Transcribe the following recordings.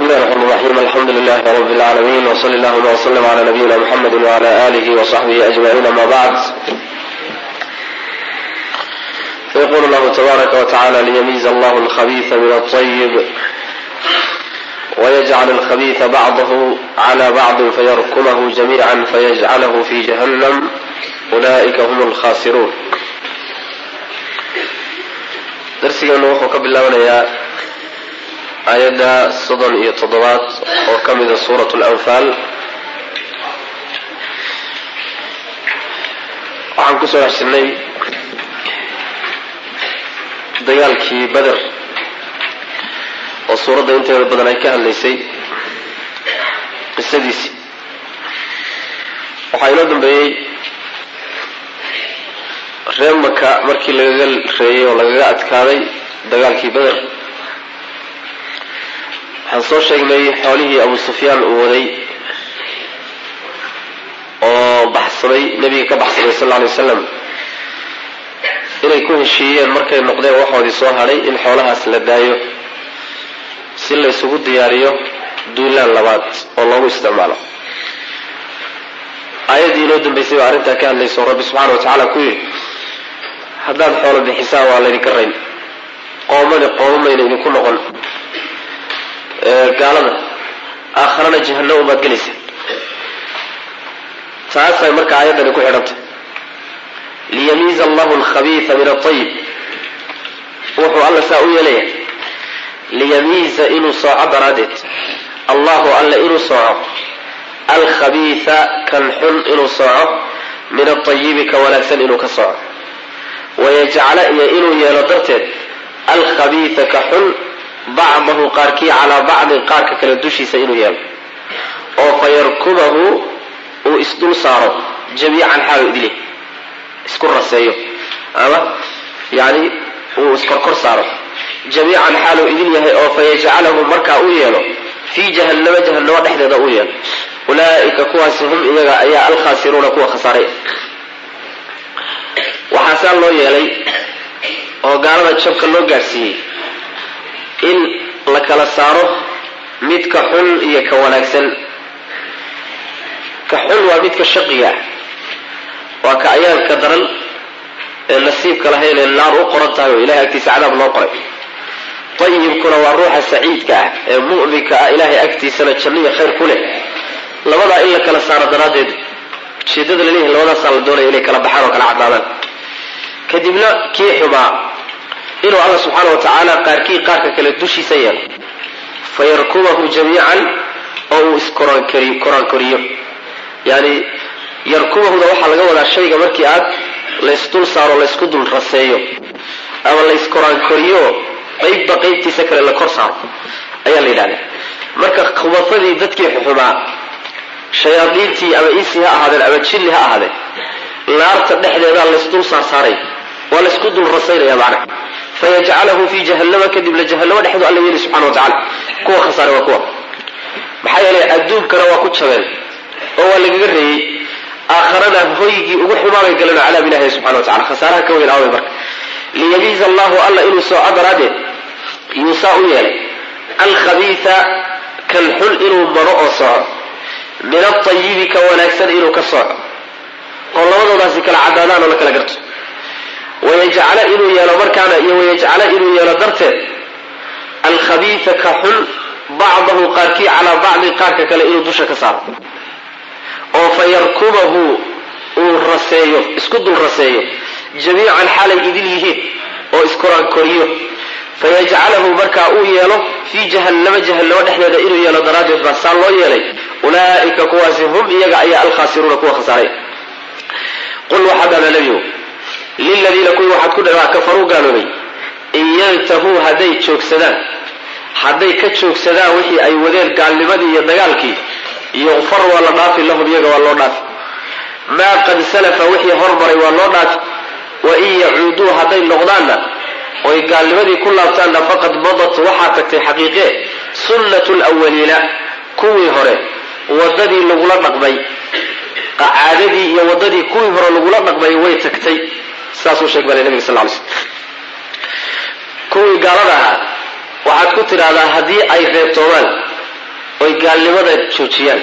الله الرحمن الرحيم. الحمد لله رب العالمين، وصلى الله وسلم على نبينا محمد وعلى آله وصحبه أجمعين. ما بعد، فيقول الله تبارك وتعالى: ليميز الله الخبيث من الطيب ويجعل الخبيث بعضه على بعض فيركمه جميعا فيجعله في جهنم أولئك هم الخاسرون. درسينا wuxuu ka bilaabanayaa aayadda 37 oo ka mid ah suuratul anfaal. waxaan ku soo raacsanay dagaalkii Badr oo suuradda inteeda badan ay ka hadlaysay qisadiisii. waxaa inoo dambeeyey reer Maka markii lagaga reeyay oo lagaga adkaaday dagaalkii Badr. waxaan soo sheegnay xoolihii Abu Sufyaan uu waday oo baxsaday, nabiga ka baxsaday sallallahu alayhi wasallam, inay ku heshiiyeen markay noqdeen waxoodii soo hadhay in xoolahaas la daayo si la isugu diyaariyo duulaan labaad oo loogu isticmaalo. aayaddii inoo dambaysay baa arrintaa ka hadlayso. Rabbi subxaana wa tacaala ku yidhi: haddaad xoolo bixisaan waa laydinka rayn, qoomamayna idinku noqon, gaalada aakharana jahannam baad gelaysa. taasay marka aayaddani ku xidhantay. liyamiiza allahu alkhabiisa min altayib. wuxuu alla saa u yeelaya liyamiiza inuu sooco daraaddeed, allahu alla inuu sooco alkhabiisa kan xun inuu sooco, min altayibi ka wanaagsan inuu ka sooco, wayajcala iyo inuu yeelo darteed alkhabiisa ka xun bacdahu qaarkii calaa bacdin qaarka kale dushiisa inuu yeelo, oo fayarkubahu uu isdul saaro jamiican xaalu idile, isku raseeyo ama yani uu iskorkor saaro jamiican xaalu idin yahay, oo fayajcalahu markaa uu yeelo fii jahannama jahannamo dhexdeeda uu yeelo. ulaa'ika kuwaasi hum iyaga ayaa alkhaasiruuna kuwa khasaaray. waxaasaa loo yeelay oo gaalada jabka loo gaadhsiiyey in la kala saaro midka xun iyo ka wanaagsan. ka xun waa midka shaqiga ah, waa ka ayaanka daran ee nasiibka lahayn ee naar u qoran tahay oo ilahay agtiisa cadaab loo qoray. tayibkuna waa ruuxa saciidka ah ee mu'minka ah, ilahay agtiisana janno iyo khayr ku leh. labadaa in la kala saaro daraaddeed ujeeddada laleeyahay labadaasaa la doonaya inay kala baxaan oo kala caddaadaan. kadibna kii xumaa inuu alla subxaana wa tacaala qaarkii qaarka kale dushiisa yeelo, fayarkubahu jamiican oo uu iskorankoriyo. yani yarkubahuda waxaa laga wadaa shayga markii aad laysdul saaro laysku dul raseeyo ama layskorankoriyo qaybba qaybtiisa kale la kor saaro ayaa la yidhahdaa. marka khubafadii dadkii xumaa, shayaadiintii ama insi ha ahaadeen ama jinni ha ahaadeen, naarta dhexdeedaa laysdul saarsaaray, waa laysku dul rasaynaya macna. fayajcalahu fii jahannama, kadibna jahannamo dhexdu alla yeeli subxana wa tacala. kuwa khasaare waa kuwa, maxaa yeelay adduunkana waa ku jabeen oo waa lagaga reeyey, aakharana hoygii ugu xumaabay galeen oo cadaab ilahi subxana wa tacala. khasaaraha ka weyn aaway marka. liyamiiza allahu alla inuu sooco daraaddeed yuusaa u yeelay alkhabiisa kan xun inuu maro oo sooco, min altayibi ka wanaagsan inuu ka sooco, oo labadoodaasi kala caddaadaan oo la kala garto. wayajcala inuu yeelo markaana, iyo wayajcala inuu yeelo darteed alkhabiisa ka xun bacdahu qaarkii calaa bacdin qaarka kale inuu dusha ka saaro, oo fayarkubahu uu raseeyo, isku dul raseeyo jamiican xaalay idil yihiin oo iskorankoriyo, fayajcalahu markaa uu yeelo fii jahannama jahannamo dhexdeeda inuu yeelo daraaddeed baa saa loo yeelay. ulaa'ika kuwaasi hum iyaga ayaa alkhaasiruuna kuwa khasaaray. qul waxaad dhahdaa nebiyow, liladiina kuwii waxaad ku dhahaa kafaruu gaaloobay, in yantahuu hadday ka joogsadaan wixii ay wadeen gaalnimadii iyo dagaalkii, yukfar waa la dhaafi lahum iyaga waa loo dhaafi, maa qad salafa wixii hormaray waa loo dhaafi, wain yacuuduu hadday noqdaanna oy gaalnimadii ku laabtaanna faqad madat waxaa tagtay xaqiiqe sunnatu lwaliina, kuwii hore wadadii lagula dhaqmay, caadadii iyo wadadii kuwii hore lagula dhaqmay way tagtay. saasuu sheeg balay nabiga sal ly slm. kuwii gaalada ahaa waxaad ku tidhaahdaa haddii ay reebtoomaan gaalnimada joojiyaan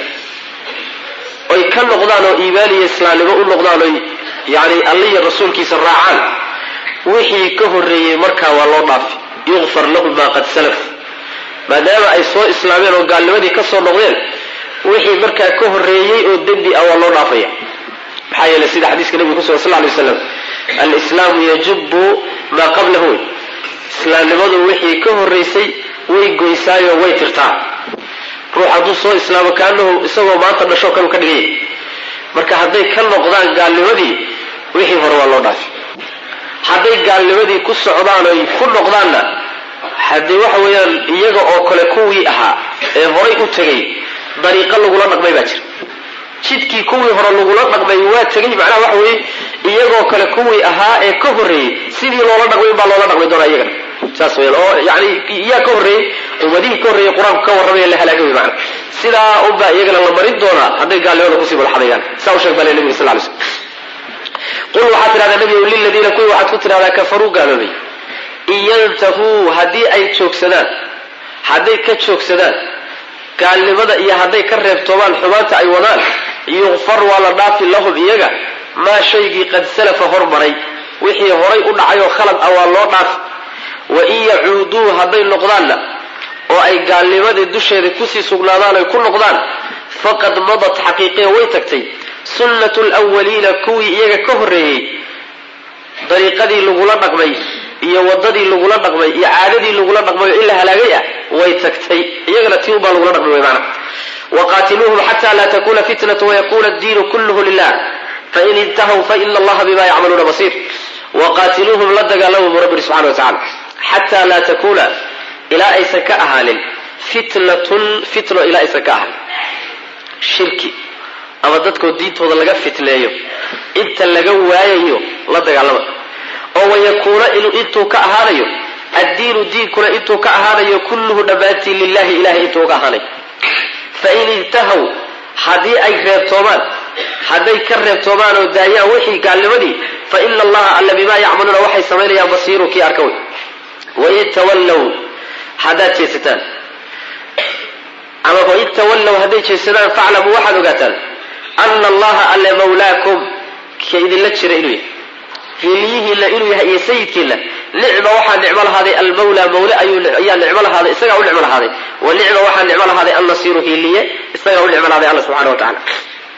oy ka noqdaan oo iimaan iyo islaamnimo u noqdaan oy yani alla iyo rasuulkiisa raacaan wixii ka horreeyey markaa waa loo dhaafi yughfar lahum maa qad salaf maadaama ay soo islaameen oo gaalnimadii ka soo noqdeen wixii markaa ka horreeyey oo dembi ah waa loo dhaafaya maxaa yeelay sida xadiiska nabiga kusugan sal alay waslam alislaamu yajubu maa qablahu islaamnimadu wixii ka horraysay way goysaayoo way tirtaa ruux hadduu soo islaamo kaanahu isagoo maanta dhashoo kanu ka dhigaya marka hadday ka noqdaan gaalnimadii wixii hore waa loo dhaafi hadday gaalnimadii ku socdaan oy ku noqdaanna haddii waxa weeyaan iyaga oo kale kuwii ahaa ee horay u tegay dariiqo lagula dhaqmay baa jira jidkii kuwii hore lagula dhaqmay waa tegay macnaha waxa weeye iyagoo kale kuwii ahaa ee ka horreeyey sidii loola dhaqmay baa loola dhaqmay doonaa iyagana saas weyaan oo yani iyaa ka horreeyey ummadihii ka horreeyey qur-aanku ka warramaya la halaagay macna sidaa unbaa iyagana la marin doonaa hadday gaalnimada kusii madaxadayaan saa u sheeg baa le nabiga sal lay slam qul waxaad tidhahdaa nabigow liladiina kuwii waxaad ku tidhahdaa kafaruu gaaloobay in yantahuu haddii ay joogsadaan hadday ka joogsadaan gaalnimada iyo hadday ka reebtoomaan xumaanta ay wadaan yukfar waa la dhaafi lahum iyaga maa shaygii qad salafa hormaray wixii horay u dhacay oo khalad ah waa loo dhaafi wain yacuuduu hadday noqdaanna oo ay gaalnimadii dusheeda kusii sugnaadaan ay ku noqdaan faqad madat xaqiiqiya way tagtay sunnatu lwaliina kuwii iyaga ka horreeyey dariiqadii lagula dhaqmay iyo wadadii lagula dhaqmay iyo caadadii lagula dhaqmay oo in la halaagay ah way tagtay iyagana tii unbaa lagula dhaqmay mana waqaatiluuhum xata laa takuna fitnatu wayakuna addiinu kulluhu lilah fain intahaw faina allaha bima yacmaluuna basiir waqaatiluuhum la dagaalama bu rabbi subxana watacala xataa laa takuna ilaa aysan ka ahaanin fitno ilaa aysan ka ahaanin shirki ama dadkoo diintooda laga fitneeyo inta laga waayayo la dagaalama oo wayakuuna intuu ka ahaanayo addiinu diinkuna intuu ka ahaanayo kulluhu dhammaantii lilahi ilahay intuu ka ahaanayo fain intahaw haddii ay reebtoomaan hadday ka reebtoomaan oo daayaan wixii gaalnimadii fa ina allaha alla bimaa yacmaluuna waxay samaynayaan basiiru kii arka wey wain tawallow haddaad jeesataan ama wain tawallow hadday jeesadaan faclamuu waxaad ogaataan ana allaha alle mawlaakum ka idinla jira inuu yahay hiiliyihiinna inuu yahay iyo sayidkiinna nicma waxaa nicmo lahaaday almawlaa mawle ayaa nicmo lahaaday isagaa u nicmo lahaaday wa nicma waxaa nicmo lahaaday annasiiru hiiliye isagaa u nicmo lahaaday alla subxana wa tacala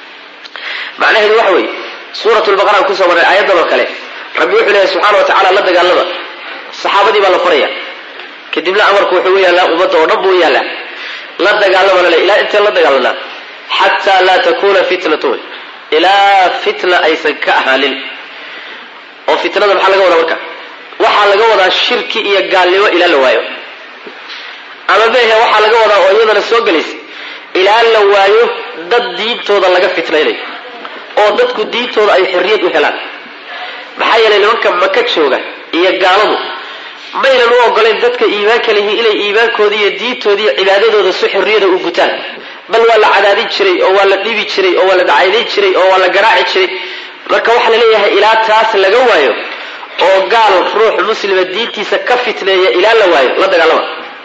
macnaheedu waxa weeye suurat lbaqara kusoo marray aayaddan oo kale rabbi wuxuu leeyahay subxana wa tacala la dagaalama saxaabadii baa la faraya kadibna amarku wuxuu u yaallaa ummadda oo dhan buu u yaallaa la dagaalamana le ilaa inteen la dagaalanaa xataa laa takuna fitnatu ilaa fitna aysan ka ahaanin oo fitnada maxaa laga wadaa marka waxaa laga wadaa shirki iyo gaalnimo ilaa la waayo ama mehe waxaa laga wadaa oo iyadana soo gelaysa ilaa la waayo dad diintooda laga fitnaynayo oo dadku diintooda ay xorriyad u helaan maxaa yeelay nimanka maka jooga iyo gaaladu maynan u ogolayn dadka iimaanka lihiin inay iimaankooda iyo diintooda iyo cibaadadooda si xorriyada u gutaan bal waa la cadaadin jiray oo waa la dhibi jiray oo waa la dhacaynayn jiray oo waa la garaaci jiray marka waxaa la leeyahay ilaa taas laga waayo oo gaal ruux muslima diintiisa ka fitneeya ilaa la waayo la dagaalama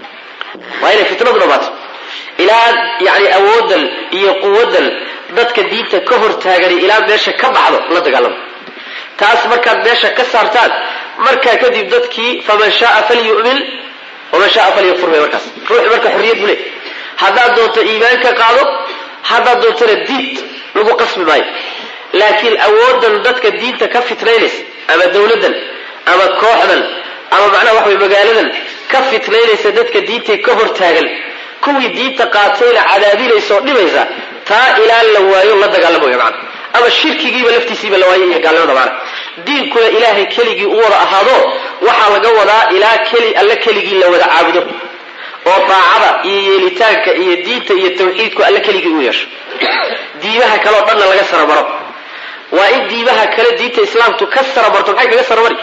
waa inay fitnadu dhamaato ilaa yani awoodan iyo quwadan dadka diinta ka hortaagani ilaa meesha ka baxdo la dagaalama taas markaad meesha ka saartaan markaa kadib dadkii faman shaaa falyu'min waman shaaa falyakfur bay markaas ruuxi marka xorriyad buu leey haddaad doonto iimaanka qaado haddaad doontona diid lagu qasbi maayo laakiin awoodan dadka diinta ka fitnaynaysa ama dawladdan ama kooxdan ama macnaha waxa way magaaladan ka fitnaynaysa dadka diintay ka hortaagan kuwii diinta qaatayna cadaadinaysa oo dhibaysa taa ilaa la waayo la dagaalamayo macna ama shirkigiiba laftiisiiba la waayo iyo gaalnimada macna diinkuna ilaahay keligii u wada ahaado waxaa laga wadaa ilaa alla keligii la wada caabudo oo daacada iyo yeelitaanka iyo diinta iyo tawxiidku alla keligii u yeesho diimaha kale oo dhanna laga saramaro waa in diimaha kale diinta islaamtu ka saramarto maxay kaga saramari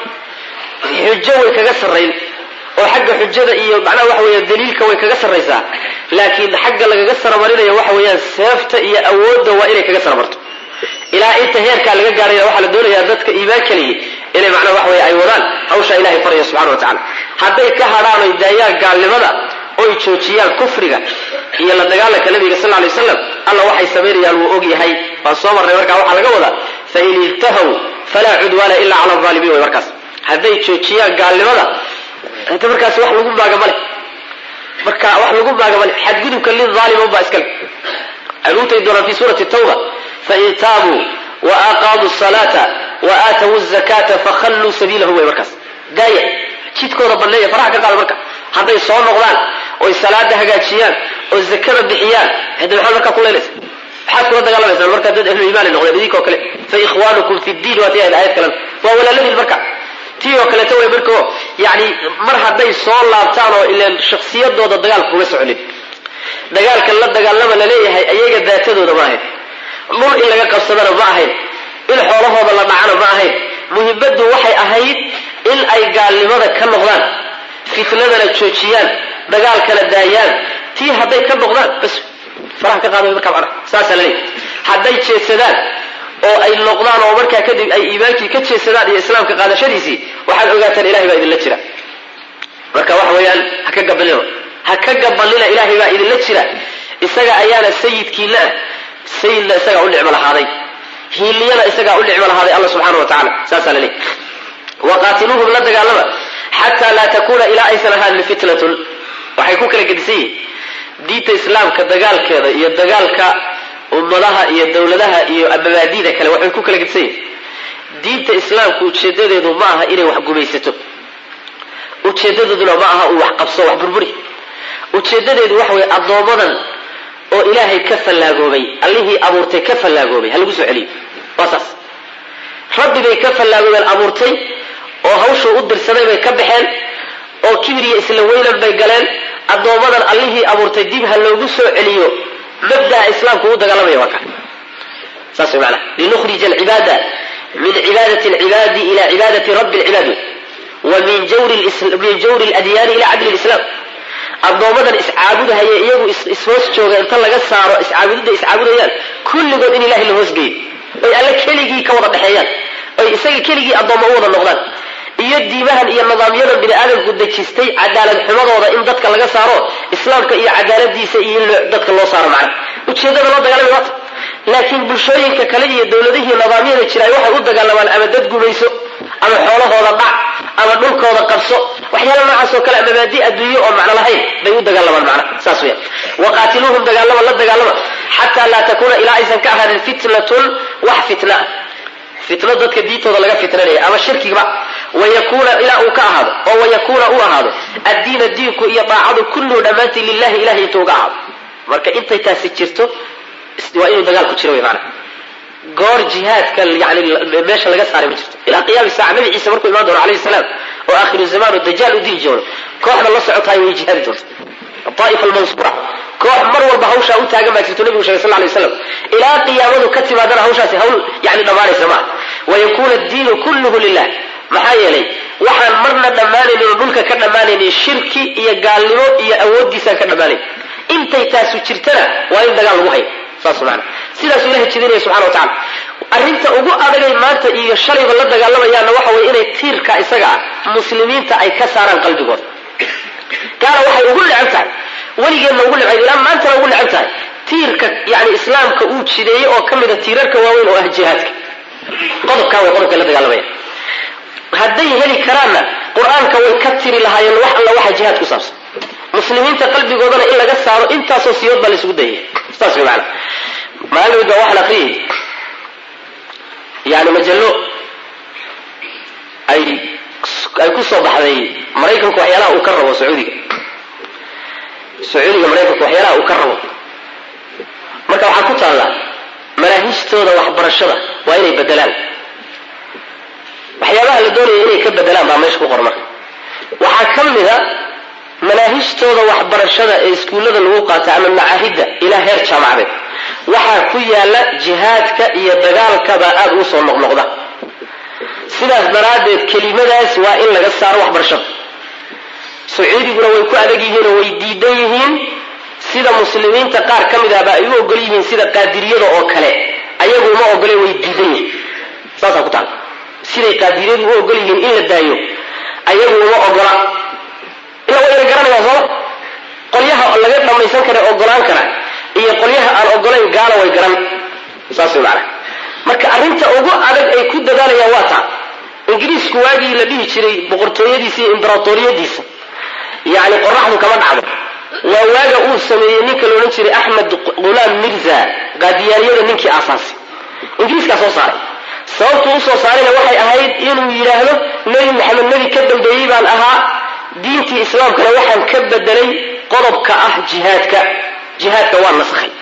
xujo way kaga sarrayn oo xagga xujada iyo macnaha waxa weeyaan daliilka way kaga sarraysaa laakiin xagga lagaga saramarinayo waxa weeyaan seefta iyo awoodda waa inay kaga saramarto ilaa inta heerkaa laga gaaraya waxaa la doonayaa dadka iimaanka lihi inay macnaha waxa weeye ay wadaan hawshaa ilahay faraya subxana wa tacala hadday ka hadhaan oy daayaan gaalnimada oy joojiyaan kufriga iyo la dagaalanka nabiga sallallahu alayhi wasallam alla waxay sameeyaan wuu og yahay waa soo marnay marka waxa laga wadaa fa in intahu fala udwana illa ala zalimin way markaas haday joojiyaan gaalnimada inta markaas wax lagu maagamale marka wax lagu maagamale xadgudubka lil zalimin ba iskal aluutay doona fi surati tawba fa in tabu wa aqamu as-salata wa atu az-zakata fa khallu sabilahu way markaas daaya jidkooda banneeya faraha ka qaad marka haday soo noqdaan oo salaada hagaajiyaan oo zakada bixiyaan hada waxa marka ku leeyahay waxa kula dagaalaysan marka dad ahlu iimaan noqdeen idinko kale fa ikhwanukum fi ad-din wa tiya ayat kalam wa wala ladil marka tiyo kale taway marka yaani mar haday soo laabtaan oo ilaa shakhsiyadooda dagaal kuma soconin dagaalka la dagaalama la leeyahay ayaga daatadooda ma ahayn dhul in laga qabsadana ma ahayn in xoolahooda la dhacana ma ahayn muhibbadu waxay ahayd in ay gaalnimada ka noqdaan fitnadana joojiyaan dagaalkana daayaan tii haday ka noqdaan bas faraha ka qaado marka ana saasa la leeyahay haday jeesadaan oo ay noqdaan oo marka kadib ay iimaankii ka jeesadaan iyo islaamka qaadashadiisii waxaad ogaataan ilaahay baa idin la jira marka wax weeyaan ha ka gabalina ilaahay baa idin la jira isaga ayaana sayidkiina sayidna isaga u nicmo lahaaday hiiliyana isaga u nicmo lahaaday Allah subhanahu wa ta'ala saasa la leeyahay waqatiluhum la dagaalama hatta la takuna ila aysan fitnatun waxay ku kala gedisay diinta islaamka dagaalkeeda iyo dagaalka ummadaha iyo dawladaha iyo abaadiida kale waxay ku kala gedisay diinta islaamku ujeedadeedu ma aha inay wax gumaysato ujeedadeedu ma aha uu wax qabso wax burburi ujeedadeedu waxa way adoomadan oo ilaahay ka fallaagoobay allihii abuurtay ka fallaagoobay hal ugu soo celiyo waasas rabbi bay ka fallaagoobeen abuurtay oo hawshu u dirsaday bay ka baxeen oo kibriya isla weynan bay galeen adoomadan allihii abuurtay dib ha loogu soo celiyo mabda islaamku u dagaalamay waa kan saas macna linukhrij al-ibada min ibadati al-ibad ila ibadati rabb al-ibad wa min jawr al-adyan ila adl al-islam adoomadan iscaabudahay iyagu ishoos jooga inta laga saaro iscaabudayaan kulligood in ilaahay la hoos geeyo ay alla keligii ka wada dhaxeeyaan ay isaga keligii adooma u wada noqdaan iyo diimahan iyo nidaamyada bini'aadamku dajistay cadaalad xumadooda in dadka laga saaro islaamka iyo cadaaladiisa iyo dadka loo saaro macna ujeedada loo dagaalamay waa laakiin bulshooyinka kale iyo dawladihii nidaamyada jiray waxay u dagaalamaan ama dad gumayso ama xoolahooda dhac ama dhulkooda qabso waxyaalo noocaas oo kale mabaadi adduunyo oo macna lahayn bay u dagaalamaan macna saas weeyaan waqatiluhum dagaalama la dagaalama hatta la takuna ila aysan ka aharin fitnatun wa fitna fitna dadka diintooda laga fitnanayo ama shirkiga wayakuna ila uu ka ahaado oo wayakuna uu ahaado ad-diin diinku iyo daacadu kullu dhamaantii lillahi ilahi tooga ahaado marka intay taasi jirto waa inuu dagaal ku jiro weeyaan goor jihaadka yaani meesha laga saaray ma jirto ila qiyaam saa'a nabi Ciisa markuu imaan doono alayhi salaam oo aakhiru zaman dajjal u diijoon kooxda la socotay way jihaadi doonto الطائفة المنصورة كوح مر والبهوشة وتاجم ما تقول النبي صلى الله عليه وسلم إلى قيامه كتب هذا هوشة هول يعني نمار السماء ويكون الدين كله لله محايا لي وحن مرنا دماني الملك كنا ماني الشرك يقال له يأودي سكنا ماني انت تاسو شرتنا وين دقال وحي سبحانه سيدا سيله تشدينه سبحانه وتعالى arinta ugu adag maanta iyo shariba la dagaalamayaana waxa way inay tiirka isaga muslimiinta ay ka saaraan qalbigooda gaar waxay ugu leeyahay waligeena ugu leeyahay ilaa maanta ugu leeyahay tiirka yaani islaamka uu jideeyay oo kamida tiirarka waaweyn oo ah jihaadka qodobka la dagaalamaya haday heli karaana quraanka way ka tiri lahaayeen wax alla waxa jihaad ku saabsan muslimiinta qalbigoodana in laga saaro intaas oo siyood bal isugu dayay taas way macna maalida wax la qiyay يعني مجلو أي كسر بحذي مريكا وحيالا وكرروا سعودي مريكا وحيالا وكرروا مركا وحكوت الله ملاهيش تودا وحبر الشرع وإني بدلان وحيالا لدوني إني كبدلان ما ماشي قرمه وحكم ذا ملاهيش تودا وحبر الشرع اسكولada lagu qaata ama macaahida ila heer jaamacad waxa ku yaala jihaadka iyo dagaalka aad u soo noqnoqda sidaas daraadeed kelimadaas waa in laga saaro waxbarashada Sacuudiguna way ku adag yihiin oo way diidan yihiin sida muslimiinta qaar kamid ah ay u ogol yihiin sida qaadiriyada oo kale ayagu ma ogolay way diidan yihiin saasa ku taal sida qaadiriyadu u ogol yihiin in la daayo ayagu ma ogola ila way garanayaan qolyaha qolyaha laga dhamaysan kara ogolaan kara iyo qolyaha aan ogolayn gaala way garan saas macna marka arrinta ugu adag ay ku dadaalayaan waa taa ingiriisku waagii la dhihi jiray boqortooyadiisa iyo imbaraatoriyadiisa yani qoraxdu kama dhacdo waa waaga uu sameeyey ninka la odhan jiray axmed gulaam mirza qaadiyaaniyada ninkii aasaasay ingiriiskaa soo saaray sababtu u soo saarayna waxay ahayd inuu yidhaahdo nebi maxamed nebi ka dambeeyey baan ahaa diintii islaamkana waxaan ka bedelay qodobka ah jihaadka waa nasakhay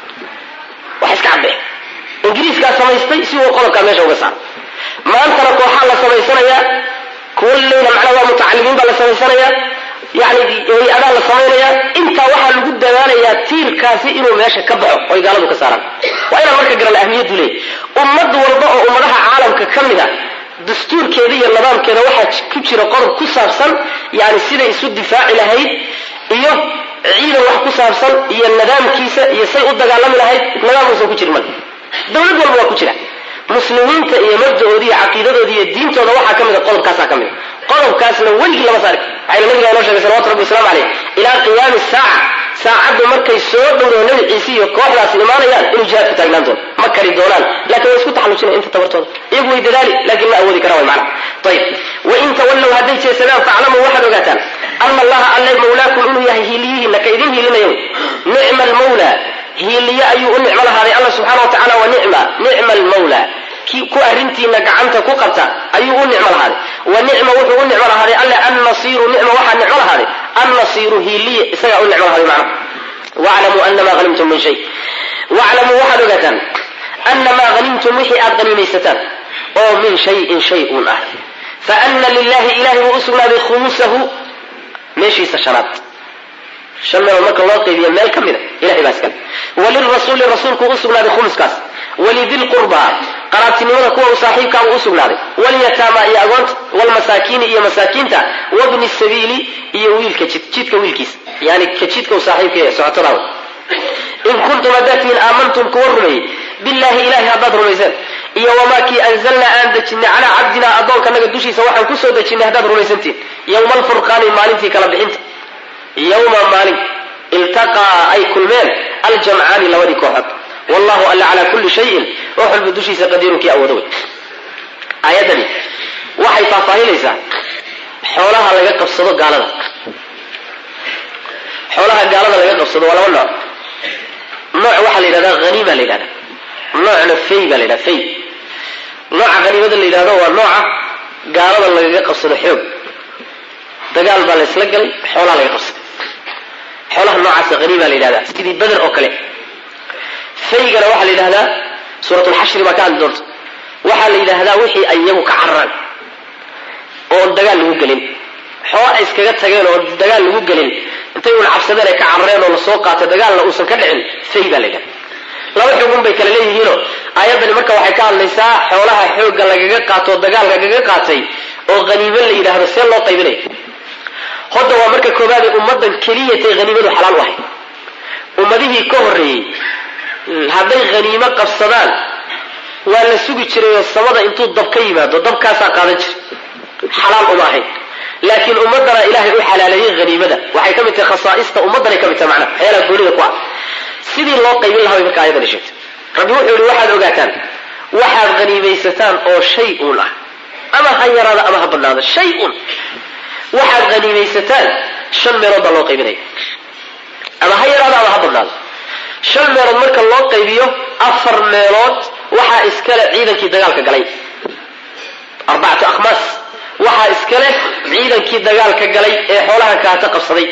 wax iska caddee ingiriiskaa samaystay si uu qodobkaa meesha uga saaro maantana kooxaa la samaysanayaa kulleyna macnaa waa mutacalimiin baa la samaysanayaa yani hay-adaa la samaynayaa intaa waxaa lagu dadaalayaa tiirkaasi inuu meesha ka baxo oy gaaladu ka saaraan waa inaan marka garan ahmiyaddu leey ummad walba oo ummadaha caalamka ka mid a dastuurkeeda iyo nidaamkeeda waxaa ku jira qodob ku saabsan yani siday isu difaaci lahayd iyo ciidan wax ku saabsan iyo nidaamkiisa iyo say u dagaalami lahayd nidaamkuusan ku jirin marka dawlad walba waa ku jira muslimiinta iyo mabdaoodi iyo caqiidadooda iyo diintooda waxaa ka mid a qodobkaasaa ka mid a qodobkaasna weligii lama saari waxayna nabiga inoo sheegay salawatu rabbi wasalaamu caleyh ilaa qiyaami saaca saacaddu markay soo dhowdo nabi ciise iyo kooxdaas imaanayaan inuu jihaad ku taagnaan doono ma kari doonaan laakiin way isku taxallujinaya inta tabartooda iyagu way dadaali laakiin ma awoodi karaan way macna ayib wain tawallow hadday jeesadaan faclamuu waxaad ogaataan ana allaha alle mawlaakum inuu yahay hiiliyihiina ka idin hiilinayo nicma almawla hiiliye ayuu u nicmo lahaaday alla subxaana wa tacala wa nicma almawla ku arrintiina gacanta ku qabta ayuu u nicmo lahaaday wa nicma wuxuu u nicmo lahaaday alle annasiiru nicma waxaa nicmo lahaaday annasiiru hiiliye isagaa u nicmo lahaaday macna waclamuu anamaa hanimtum min shay waclamuu waxaad ogaataan anamaa hanimtum wixii aad haniimaysataan oo min shayin shay uun ah fa ana lilahi ilahay buu u sugnaaday khumusahu meeshiisa shanaad shan meelood marka loo qaybiya meel ka mida ilahay baa iskale walirasuuli rasuulku u sugnaaday khumuskaas walidilqurbaa qaraabtinimada kuwa u saaxiibkaabuu u sugnaaday walyataama iyo agoonta walmasaakiini iyo masaakiinta wabni sabiili iyo wiilka jidka wiilkiisa yani ka jidka u saaxiibka socotada in kuntum haddaad tihiin aamantum kuwa rumeeyey billahi ilahi haddaad rumayseen iyo wamaa kii anzalnaa aan dejinay calaa cabdinaa addoonkanaga dushiisa waxaan kusoo dejinay haddaad rumaysantihin yowma alfurqaani maalintii kala bixinta yowma maalin iltaqaa ay kulmeen aljamcaani labadii kooxood wallahu alla calaa kulli shayin wax walba dushiisa qadiirun kii awoodo wey aayadani waxay faahfaahinaysaa xoolaha laga qabsado gaalada xoolaha gaalada laga qabsado waa laba nooc waxaa la yidhahdaa haniima la yidhahda noocna fay baa la yidhahda fay nooca haniimada la yidhahdo waa nooca gaalada lagaga qabsado xoog dagaal baa la isla galay xoolaha laga qabsaday xoolaha noocaasa haniima la yidhahdaa sidii beder oo kale faygana waxaa la yidhahdaa suuratulxashri baa ka hadli doonta waxaa la yidhaahdaa wixii ay iyagu ka cararaan oon dagaal lagu gelin xoola ay iskaga tageen oon dagaal lagu gelin intay uun cabsadeen ay ka carareen oo lasoo qaatay dagaalna uusan ka dhicin fay baa la yidhahda laba xugun bay kala leeyihiinoo aayaddani marka waxay ka hadlaysaa xoolaha xoogga lagaga qaato oo dagaal lagaga qaatay oo haniimo la yidhaahdo see loo qaybinaya hodda waa marka koobaad ee ummaddan keliyatay haniimadu xalaal u ahay ummadihii ka horreeyey hadday haniimo qabsadaan waa la sugi jiray oo samada intuu dab ka yimaado dabkaasaa qaadan jiray xalaal uma ahayn laakiin ummadana ilaahay u xalaaleeyey haniimada waxay ka mid tahay khasaa'ista ummaddanay ka mid tahay macnaha waxyaalaha goonida ku ah sidii loo qaybin lahaa bay marka aayadani sheegtay rabbi wuxuu yihi waxaad ogaataan waxaad haniimaysataan oo shay uun ah ama ha yaraada ama ha badnaado shay un waxaad haniimaysataan 5 meelood baa loo qaybinaya ama ha yaraada ama ha badnaado 5 meelood marka loo qaybiyo 4 meelood waxaa iskale ciidankii dagaalka galay 4 akhmaas waxaa iskale ciidankii dagaalka galay ee xoolaha kaata qabsaday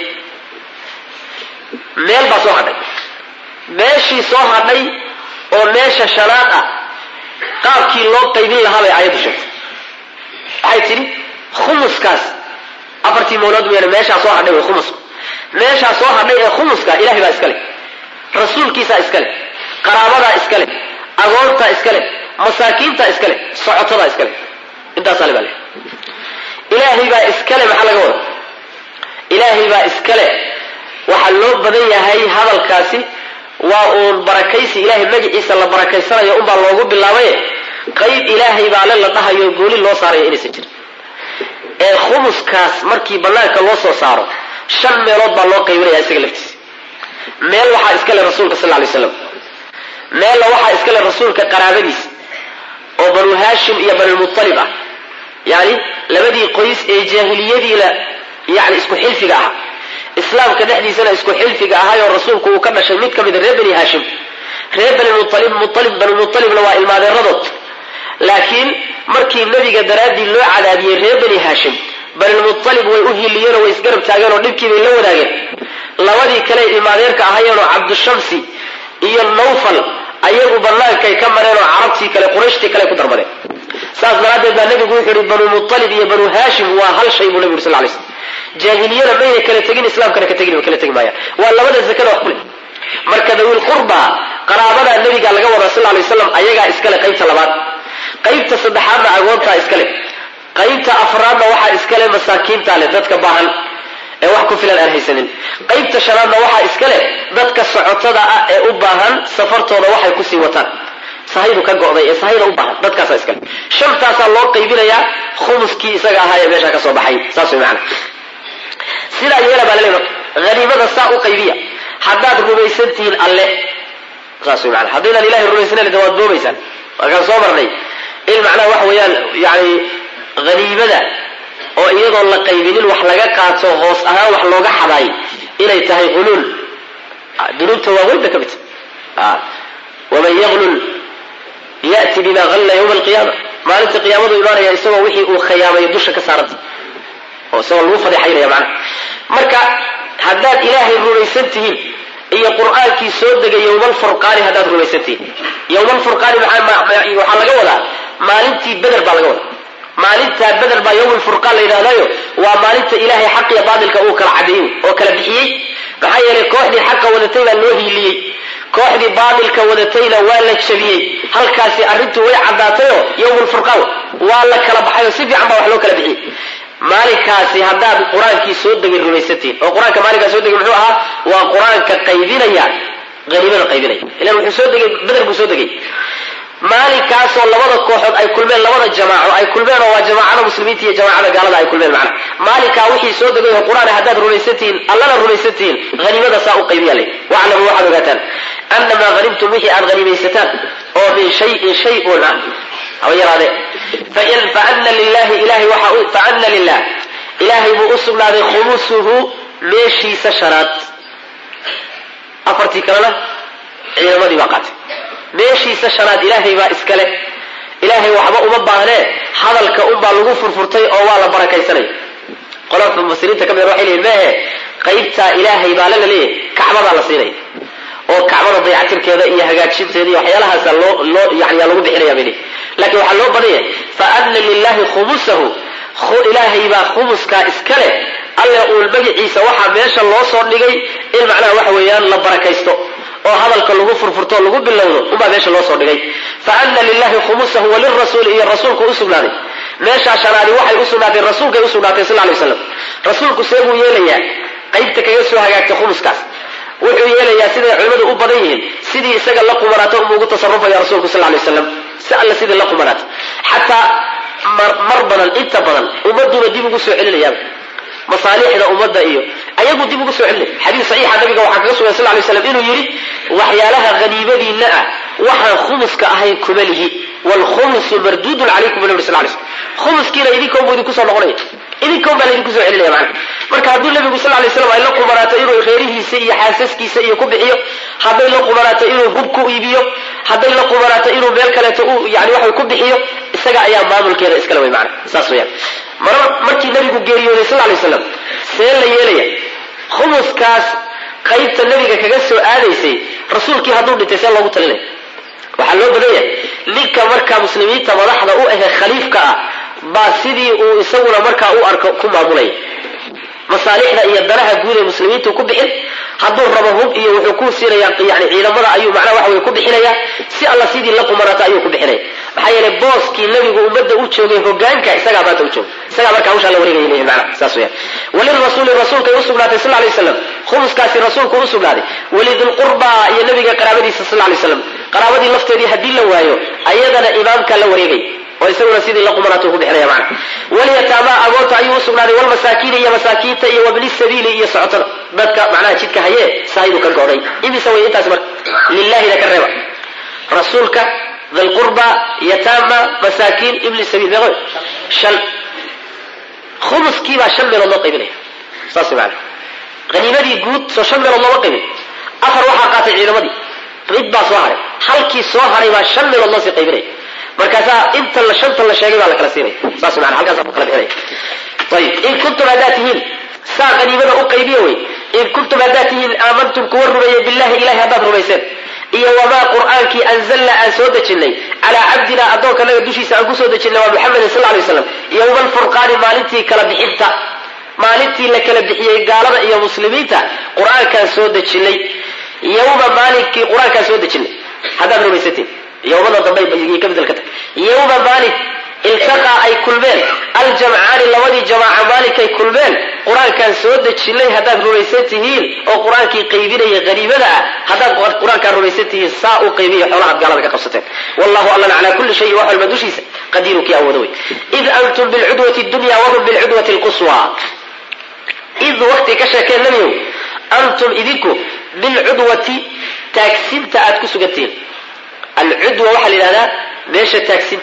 meel baa soo hadhay meeshii soo hadhay oo meesha shanaad ah qaabkii loo qaybin lahaa bay aayaddu sheegtay waxay tidhi khumuskaas 4 meelood weeyaan meeshaa soo hadhay way khumusku meeshaa soo hadhay ee khumuska ilaahay baa iskale rasuulkiisaa iskale qaraabadaa iskale agoontaa iskale masaakiintaa iskale socotadaa iskale intaasaa le baa le ilaahay baa iskale maxaa laga wada ilaahay baa iskale waxaa loo badan yahay hadalkaasi waa uun barakaysi ilaahay magaciisa la barakaysanayo unbaa loogu bilaabaye qayb ilaahay baa le la dhahayo gooli loo saarayo inaysan jirin ee khumuskaas markii banaanka loo soo saaro 5 meelood baa loo qaybinaya isaga laftiisa meel waxaa iska leh rasuulka sal alay slam meelna waxaa iska leh rasuulka qaraabadiis oo banu haashim iyo banulmutalib ah, yani labadii qoys ee jaahiliyadiina yani isku xilfiga ahaa, islaamka dhexdiisana isku xilfiga ahaayoo rasuulku uu ka dhashay mid ka mida reer bani haashim. reer banulmutalibna waa ilmaadeeradood, laakiin markii nebiga daraaddii loo cadaabiyey reer bani haashim, banulmutalib way u hiiliyeenoo way isgarab taageen oo dhibkii bay la wadaageen. labadii kale ilmaadeerka ahaayeenoo cabdushamsi iyo nawfal ayagu bannaankay ka mareen oo carabtii kale qurayshtii kale ku darmadeen. saas daraaddeed baa nebigu wuxuu yihi banulmutalib iyo banu haashim waa hal shay buu nebigu sal lay slam. jaahiliyada mayna kala tegin, islaamkana ka tegin, kala tegi maayaan. waa labada zakada wax ku leh. marka dawil qurba qaraabada nabiga laga wada sal lay wasalam ayagaa iskale qaybta labaad. qaybta saddexaadna agoontaa iskale. qaybta afraadna waxaa iskale masaakiinta leh, dadka baahan ee wax ku filan aan haysanin. qaybta shanaadna waxaa iskale dadka socotada ah ee u baahan safartooda waxay kusii wataan, sahaydu ka go'day ee sahayda u baahan, dadkaasaa iskale. shantaasaa loo qaybinayaa khumuskii isaga ahaa ee meesha ka soo baxay. saas way macana. sidaa yeela baa laleeyahay haniimada saa u qaybiya haddaad rumaysan tihiin alle. saas way macana. haddaynaan ilahay rumaysanen waad boobaysaan. markaan soo marnay in macnaha waxa weeyaan yani haniimada oo iyadoo la qaybinin wax laga qaato hoos ahaan wax looga xadaay inay tahay huluul. dunuubta waaweyn ba ka mid waman yaglul ya'ti bima halla yawma alqiyaama. maalinta qiyaamadu imaanaya isagoo wixii uu khiyaamayo dusha ka saaranta oo isagoo lagu fadeexaynaya macnaha. marka haddaad ilaahay rumaysan tihiin iyo qur'aankii soo degay yowmalfurqaani haddaad rumaysan tihiin. yowmalfurqaani waxaa laga wadaa maalintii beder baa laga wadaa. maalintaa beder baa yowmulfurqaan la yidhahdaayo waa maalinta ilaahay xaq iyo baatilka uu kala cadeeyey oo kala bixiyey. maxaa yeelay kooxdii xaqa wadatay baa loo hiiliyey, kooxdii baatilka wadatayna waa la jabiyey. halkaasi arrintu way caddaatayoo yowmulfurqaan waa la kala baxayoo si fiican baa wax loo kala bixiyey. maalinkaasi haddaad qur-aankii soo degay rumaysantiin, oo qur-aanka maalinkaa soo degay muxuu ahaa? waa qur-aanka qaybinaya, haniimada qaybinaya. ilan wuxuu soo degay beder buu soo degay. maalinkaasoo labada kooxood ay kulmeen, labada jamaaco ay kulmeen, oo waa jamaacada muslimiinta iyo jamaacada gaalada ay kulmeen macna. maalinkaa wixii soo degay oo qur-aan haddaad rumaysantihiin, allana rumaysantihiin, haniimada saa u qaybiya leh. waclamu waxaad ogaataan annamaa hanimtum wixii aad hanimaysataan oo min shayin shay un ah haba yaraadee faana lilah ilaahay buu u sugnaaday khumusuhu meeshiisa shanaad. afartii kalena ciidamadii baa qaatay. meeshiisa shanaad ilaahay baa iskale. ilaahay waxba uma baahnee hadalka unbaa lagu furfurtay oo waa la barakaysanaya. qolada mufasiriinta ka mid waxay leeyihin mehe qaybtaa ilaahay baa la leeyahay kacbadaa la siinaya oo kacbada dayactirkeeda iyo hagaajinteeda iyo waxyaalahaasa yani lagu bixinaya bay leeyihin. laakiin waxaa loo badanya faana lilahi khumusahu, ilaahay baa khumuskaa iskale. alle uul magaciisa waxaa meesha loo soo dhigay in macnaha waxa weeyaan la barakaysto oo hadalka lagu furfurto o lagu bilowdo unbaa meesha loo soo dhigay. faana lilahi khumusahu walirasuuli iyo rasuulku usugnaaday. meeshaa shanaadi waxay usugnaatay rasuulkay usugnaatay sal lay waslam. rasuulku see buu yeelayaa qaybta kaga soo hagaagtay khumuskaas? wuxuu yeelayaa siday culimmadu u badan yihiin sidii isaga la qumanaato uma ugu tasarufaya rasuulku sal lay waslam. si alle sidii la qumanaato xataa mar badan inta badan ummaduna dib ugu soo celinayaa masaalixda ummadda iyo ayagu dib ugu soo celinay. xadiis saxiixa nabiga waxaa kaga sugan sal lay slam inuu yidhi waxyaalaha haniimadiinna ah waxaan khumuska ahayn kuma lihi, waalkhumusu marduudun calaykum nabi sal lay slam. khumuskiina idinkoonbuu idinku soo noqonaya, idinkoon baa laydinku soo celinaya macana. marka hadduu nabigu sal lay slam ay la qumanaato inuu reerihiisa iyo xaasaskiisa iyo ku bixiyo, hadday la qumanaato inuu hub ku iibiyo, hadday la qumanaato inuu meel kaleeto yani waxa ku bixiyo, isaga ayaa maamulkeeda iskale way macana. saas weyaan. markii nabigu geeriyooday sal lay waslam see la yeelaya? khumuskaas qaybta nabiga kaga soo aadaysay rasuulkii hadduu dhintay see loogu talinaya? waxaa loo badanya ninka markaa muslimiinta madaxda u ahe khaliifka ah baa sidii uu isaguna markaa u arko ku maamulaya. masaalixda iyo danaha guud ee muslimiintu ku bixin, hadduu rabo hub iyo wuxuu ku siinaya yani ciidamada ayuu macnaha waxa wey ku bixinaya, si alla sidii la qumanaato ayuu ku bixinaya. maxaa yeelay booskii nabigu ummadda u joogay hogaanka isagaa maanta u jooga, isagaa markaa hawshaa la wareegaya leeyahay macnaha saas weeyaan. walirasuuli rasuulkay u sugnaatay sal lay waslam, khumuskaasi rasuulku u sugnaaday. walidilqurba iyo nabiga qaraabadiisa sal lay waslam, qaraabadii lafteedii haddii la waayo ayadana imaamkaa la wareegay. ويسوون سيدي لكم مراتوه بحرية معنا واليتامى أقولت أيها سبحانه والمساكين يا مساكين يا وابن السبيل يا سعطر بدك معناها شدك هي سايدك القوري إبي سوي أنت أسمر لله لك الربا رسولك ذا القربى يتامى مساكين ابن السبيل بغير شل خمس كيما شمل الله قبله صاصي معنا غنيمة دي قود سو شمل الله قبله أثر وحا قاتل عينما دي ربا صهري حلقي صهري ما شمل الله سي قبله مركزها انت اللي شنط اللي شاقب على كلاسيني صاصي معنا حلقة سابق لبحري طيب إن كنتم أداتهين سا غنيمة أقيبيوي إن كنتم أداتهين آمنتم كوروا بالله إله هداد ربيسين إيا وما قرآنك أنزلنا أن سودة على عبدنا أدوك لك دوشي سأنكو سودة ومحمد صلى الله عليه وسلم يوم الفرقان مالنتي كلبحيبتا مالنتي لكلبحيي قالنا إيا مسلميتا قرآن كان سودة يوم مالك قرآن كان سودة هذا ربيستين يوم الضبي يكبد الكتب يوم مالك التقى أي كلبين الجمعان لودي جماعة مالك أي كلبين قرآن كان سودة شلي هذا ربيستهين أو قرآن كي قيبين غريبة هذا قرآن كان ربيسته ساء قيبية حولها بقالة قصتين والله أعلم على كل شيء وحل المدوشي قديرك يا أولوي إذ أنتم بالعدوة الدنيا وهم بالعدوة القصوى إذ وقت كشكين لم يوم أنتم إذكم بالعدوة تاكسين تأتكسوا قتين العدوة وحل هذا ليش تاكسين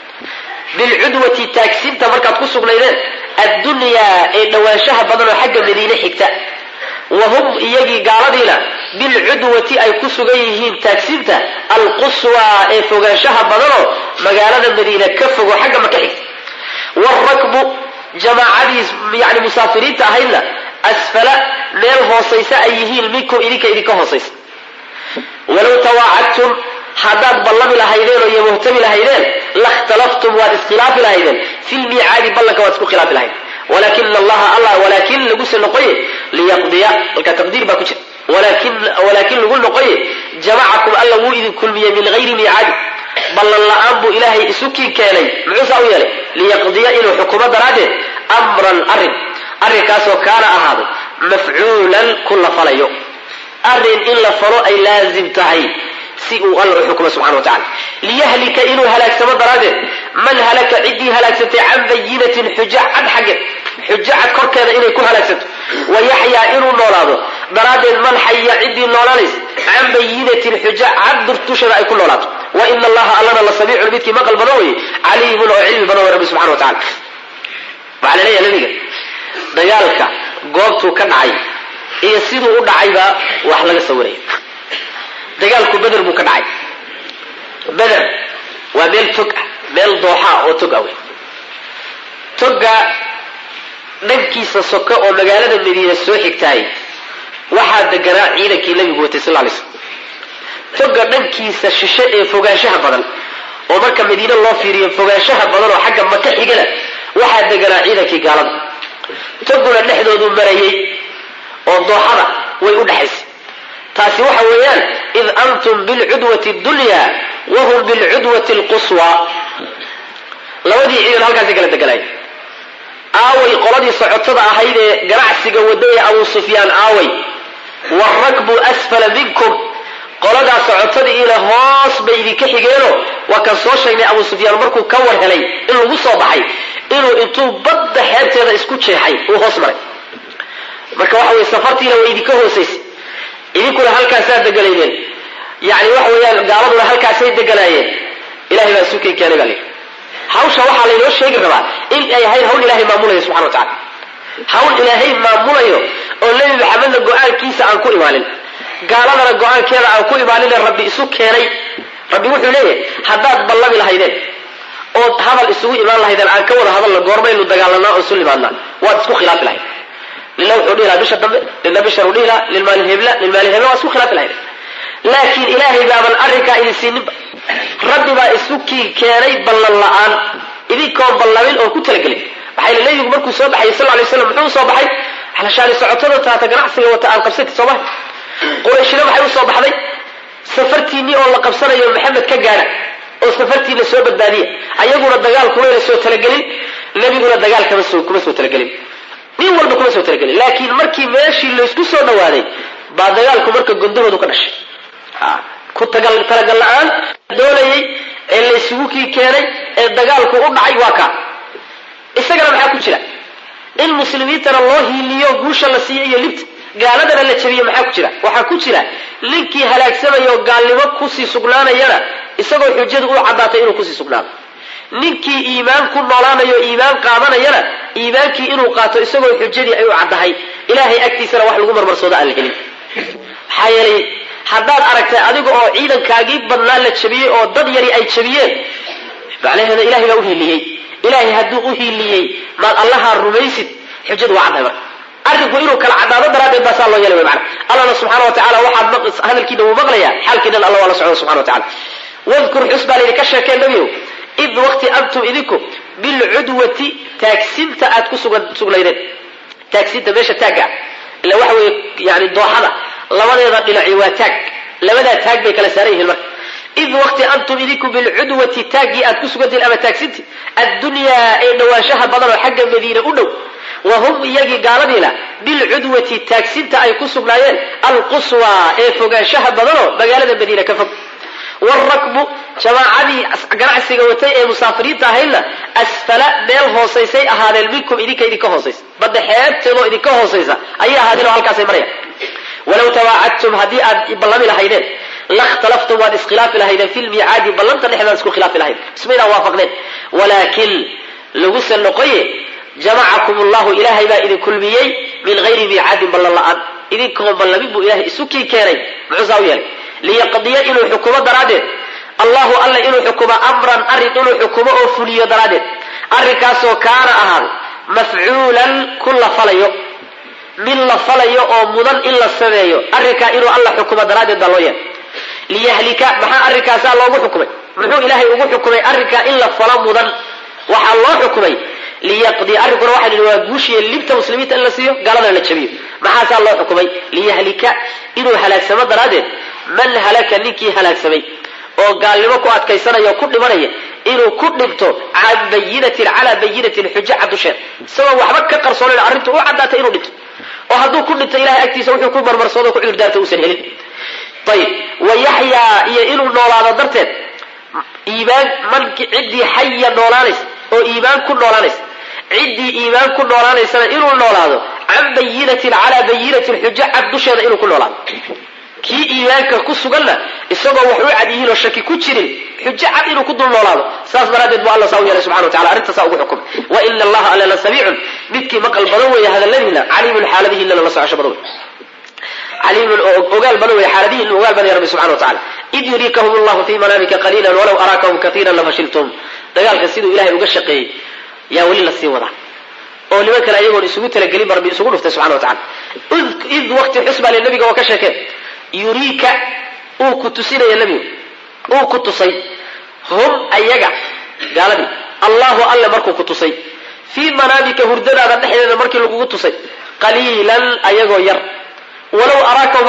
بالعدوة تاكسين تمركات كسوا قليلين الدنيا نواشها بدل حق مدينة حكتا وهم يجي قالدينا بالعدوة أي كسوغيهين تاكسينتا القصوى أي فوقاشها بدلو مقالة المدينة كفوا حق مكحك والركب جماعة يعني مسافرين تأهيلا أسفل ميل هوصيسة أيهين منكم إليك هوصيسة ولو تواعدتم حداد بلغ لهيدين ويمهتم لهيدين لاختلفتم والاختلاف لهيدين في الميعاد بلغ واسكو خلاف لهيدين ولكن ولكن لقوس النقية ليقضي الكتقدير باكوشة ولكن لقول نقية جمعكم ألا وإذ كل من غير ميعاد بل الله أنبو إلهي إسوكي كالي معساوية لي ليقضي إلو حكومة دراده أمرا أرن كاسو كان أهاده مفعولا كل فليو أرن إلا فلو أي لازم تهي سيئوا الله حكومة سبحانه وتعالى ليهلك إنو هلاك سما دراده من هلك عدي هلاك ستي عن بينة حجة عن حقه حجة عن كركة إنو يكون هلاك ست ويحيى إنو نولاده دراده من حي عدي نولاليس عن بينة حجة عن درتوشة يكون نولاده وإن الله ألنا لسميع البيت مقل بنوي عليم وعلم بنوي ربي سبحانه وتعالى وعلى ليه لنيجا ديالك قوبتو كان عاي إيه سيدو قد عايبا وحلق سوري dagaalku badr buu ka dhacay badr waa meel tog meel dooxa oo tog ah toga dhankiisa soka oo magaalada Madiina soo xigtay waxa deganaa ciidankii Nabiga watay sallallahu alayhi wasallam toga dhankiisa shishe ee fogaanshaha badan oo marka Madiina loo fiiriyo fogaanshaha badan oo xagga Makka xigana waxa deganaa ciidankii gaalada toguna dhexdoodu marayay oo dooxada way u dhaxaysay taasi waxa weeyaan id antum bil udwati dunya wa hum bil udwati al quswa labadii ciidan halkaas kala degalay aaway qoladii socotada ahayd ee ganacsiga wadada Abu Sufyaan aaway warakbu asfala minkum qolada socotada ila hoos bay idinka xigeeno waa ka soo sheegnay Abu Sufyaan markuu ka war helay in lagu soo baxay inuu intuu badda xeebteeda isku jeexay uu hoos maray marka waxa way safartiina way idinka hooseysay idinkuna halkaas degaleeyeen yaani waxa weeyaan gaaladuna halkaas ay degalaayeen ilaahay baa suuqay keenay baa hawsha waxa la inoo sheegi rabaa in ay ahayd hawl ilaahay maamulayo subhanahu wa ta'ala hawl ilaahay maamulayo oo Nabi Maxamed go'aankiisa aan ku imaalin gaaladana go'aankeeda aan ku imaalin rabbi isu keenay rabbi wuxuu leeyahay haddaad ballami lahaydeen oo hadal isugu imaan lahaydeen aan ka wada hadal la goormaynu dagaalanaa oo sulimaadna waad isku khilaaf lahayd لله حديها بشر للنبي شر وديها للمال الهبلة واسو خلاف الهبلة لكن إلهي باب الأركة إلى السنب ربي با إسوكي كيري بلالان إذي كون بلالين أو كتلقلي بحيل الله يقبلكم صباحي صلى الله عليه وسلم محمد صباحي على شان سعطنا تتقنع سنة وتعال قبستي صباحي قريشنا بحيل صباحي سفرتيني والله قبصنا يا محمد كجانا أو سفرتي لسوء الدانية أيقول الدجال كوين لسوء تلقلي النبي يقول الدجال كمسوء تلقلي nin walba kuma soo talagalay laakiin markii meeshii la isku soo dhawaaday baa dagaalku marka gundahoodu ka dhashay ku talagal la'aan doonayay ee la isugu keenay ee dagaalku u dhacay waa ka isagana maxaa ku jira in muslimiintana loo hiiliyo guusha la siiyo iyo libta gaaladana la jabiyo maxaa ku jira waxaa ku jira linkii halaagsamayo gaalnimo kusii sugnaanayana isagoo xujadu u caddaatay inuu kusii sugnaado ninkii iimaan ku noolaanayo iimaan qaadanayana iimaankii inuu qaato isagoo xujadii ay u caddahay ilaahay agtiisana wax lagu marmarsoodo aan la helin maxaa yeelay haddaad aragtay adiga oo ciidankaagii badnaa la jabiyey oo dad yari ay jabiyeen macnaheeda ilahay baa u hiiliyey ilaahay hadduu u hiiliyey maad allaha rumaysid xujadu waa caddahay marka arrinku inuu kala caddaado daraaddeed baa saa loo yeelay macna allahna subxaana wa tacala waxaad hadalkiina wuu maqlayaa xaalkiinan allah waa la socda subxana wa tacala wadkur xus baa layidhi ka sheekeen nebiyow id waqti antum idinku bilcudwati taagsinta aad ku sugnaydeen taagsinta meesha taagga ila waxa weeye yani dooxada labadeeda dhinaci waa taag labadaa taag bay kala saaran yihiin marka id waqti antum idinku bilcudwati taaggii aad ku sugantihiin ama taagsinti addunyaa ee dhawaanshaha badan oo xagga madiina u dhow wahum iyagii gaaladiina bilcudwati taagsinta ay ku sugnaayeen alquswa ee fogaanshaha badanoo magaalada madiina ka fog wاlrakbu jamaacadii ganacsiga watay ee musaafiriinta ahaydna asfala meel hoosaysay ahaadeen minkum idinka hoosaysa badda xeebteedoo idinka hoosaysa ayay ahaadeen oo halkaasay marayaan walaw tawaacadtum haddii aad ballami lahaydeen lakhtalaftum waad iskhilaafi lahaydeen fi lmiicaadi ballanta dhexdaad isku khilaafi lahayd ismaydaan waafaqdeen walaakin laguse noqoye jamacakum allahu ilaahay baa idin kulmiyey min hayri miicaadin ballan la-aan idinkoo ballamin buu ilahay isu kii keenay muxuusaa u yeelay liyaqdiya inuu xukumo daraaddeed allahu alla inuu xukumo amran arrin inuu xukumo oo fuliyo daraaddeed arrinkaasoo kaana ahaaday mafcuulan ku la falayo min la falayo oo mudan in la sameeyo arrinkaa inuu alla xukumo daraaddeed baa loo yeelay liyahlika maxaa arrinkaasaa loogu xukumay muxuu ilaahay ugu xukumay arrinkaa in la falo mudan waxaa loo xukumay liyaqdiya arrinkuna waxaa yidhi waa guushiya libta muslimiinta in la siiyo gaaladana la jabiyo maxaasaa loo xukumay liyahlika inuu halaagsamo daraaddeed man halaka ninkii halaagsamay oo gaalnimo ku adkaysanaya oo ku dhimanaya inuu ku dhinto can bayinatin calaa bayinatin xujo cad dusheed isagoo waxba ka qarsoonayn arrintu u caddaatay inuu dhinto oo hadduu ku dhinto ilahay agtiisa wuxuu ku marmarsoodo ku cudurdaarta uusan helin ayib wayaxyaa iyo inuu noolaado darteed iimaan manki ciddii xaya noolaanaysa oo iimaan ku noolaanaysa ciddii iimaan ku noolaanaysana inuu noolaado can bayinatin calaa bayinatin xujo cad dusheeda inuu ku noolaado kii iimaanka ku suganna isagoo wax u cad yihiin oo shaki ku jirin xujo cad inuu ku dul noolaado saas daraaddeed buu alla saa u yeelay subxana wa tacala arrintasaa ugu xukumay wa ina allaha alla la samiicun midkii maqal badan weeye hadalladiina caliimun xaaladihiinana la socosho badan wey caliimun oo ogaal badan weeye xaaladihiina ogaal badan ya rabbi subxana wa tacala id yuriikahum allahu fii manaamika qaliilan walaw araakahum kaiiran lafashiltum dagaalka siduu ilahay uga shaqeeyey yaa weli la sii wadaa oo niman kale ayagoon isugu talagelin ba rabbi isugu dhuftay subxana wa tacala id waqti xus baa le nabiga oo ka sheekeen yuriika uu ku tusinaya nebigu uu ku tusay hum ayaga gaaladii allahu alle markuu ku tusay fii manaamika hurdadaada dhexdeeda markii lagugu tusay qaliilan ayagoo yar walaw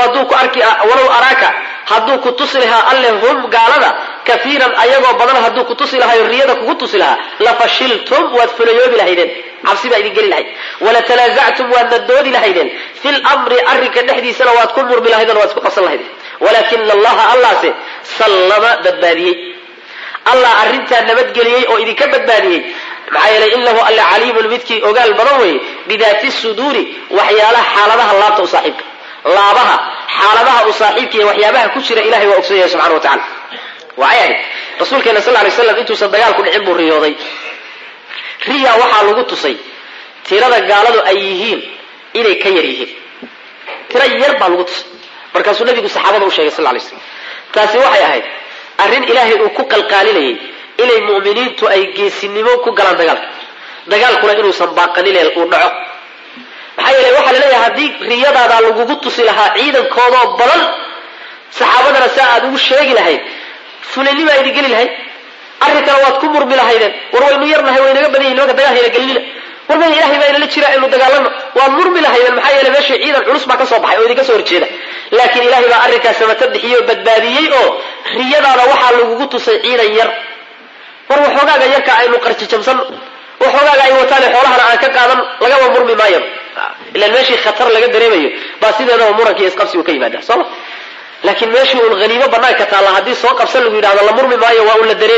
araaka hadduu ku tusi lahaa alle hum gaalada kaiiran ayagoo badan hadduu ku tusi lahayo riyada kugu tusi lahaa lafashiltum waad fulayoobi lahaydeen cabsi baa idin geli lahayd walatanaasactum waadna doodi lahaydeen fi lmri arrinka dhexdiisana waad ku murmi lahaydeen waad isku qabsan lahaydeen walaakina allaha allaase sallama badbaadiyey allah arrintaa nabadgeliyey oo idinka badbaadiyey maxaa yeelay inahu alle caliimun midkii ogaal badan weeye bidaati suduuri waxyaalaha xaaladaha laabta u saaxiibka laabaha xaaladaha u saaxiibka iyo waxyaabaha ku jira ilahay waa ogsan yahay subxana wa tacala waxay ahayd rasuulkeena sal lay slam intuusan dagaalku dhicin buu riyooday riya waxaa lagu tusay tirada gaaladu ay yihiin inay ka yar yihiin tiro yar baa lagu tusay markaasuu nabigu saxaabada u sheegay sal lay slam taasi waxay ahayd arrin ilaahay uu ku qalqaalinayay inay mu'miniintu ay geesinimo ku galaan dagaalkuna inuusan baaqanine uu dhaco maxaa yeelay waxaa laleeyahay haddii riyadaadaa lagugu tusi lahaa ciidankoodoo badan saxaabadana saa aad ugu sheegi lahayd fulaynimaa idin geli lahayd arrinkana waad ku murmi lahaydeen war waynu yarnahay waynaga badan yihin nimanka dagaal hayna gelinina war maya ilahay baa inala jira aynu dagaalano waad murmi lahaydeen maxaa yeelay meesha ciidan culus baa ka soo baxay oo idinka soo horjeeda laakiin ilahay baa arrinkaas samata bixiyey oo badbaadiyey oo riyadaada waxaa lagugu tusay ciidan yar war waxoogaaga yarka aynu qarjijabsano waxoogaaga ay wataan xoolahana aan ka qaadan lagaba murmi maayo ilaan meeshii khatar laga dareemayo baa sideedaba muranka iyo isqabsigu ka yimaada sooma laakiin meeshii uun haniimo banaanka taalla haddii soo qabsan lagu yidhahdo la murmi maayo waa un la dareeri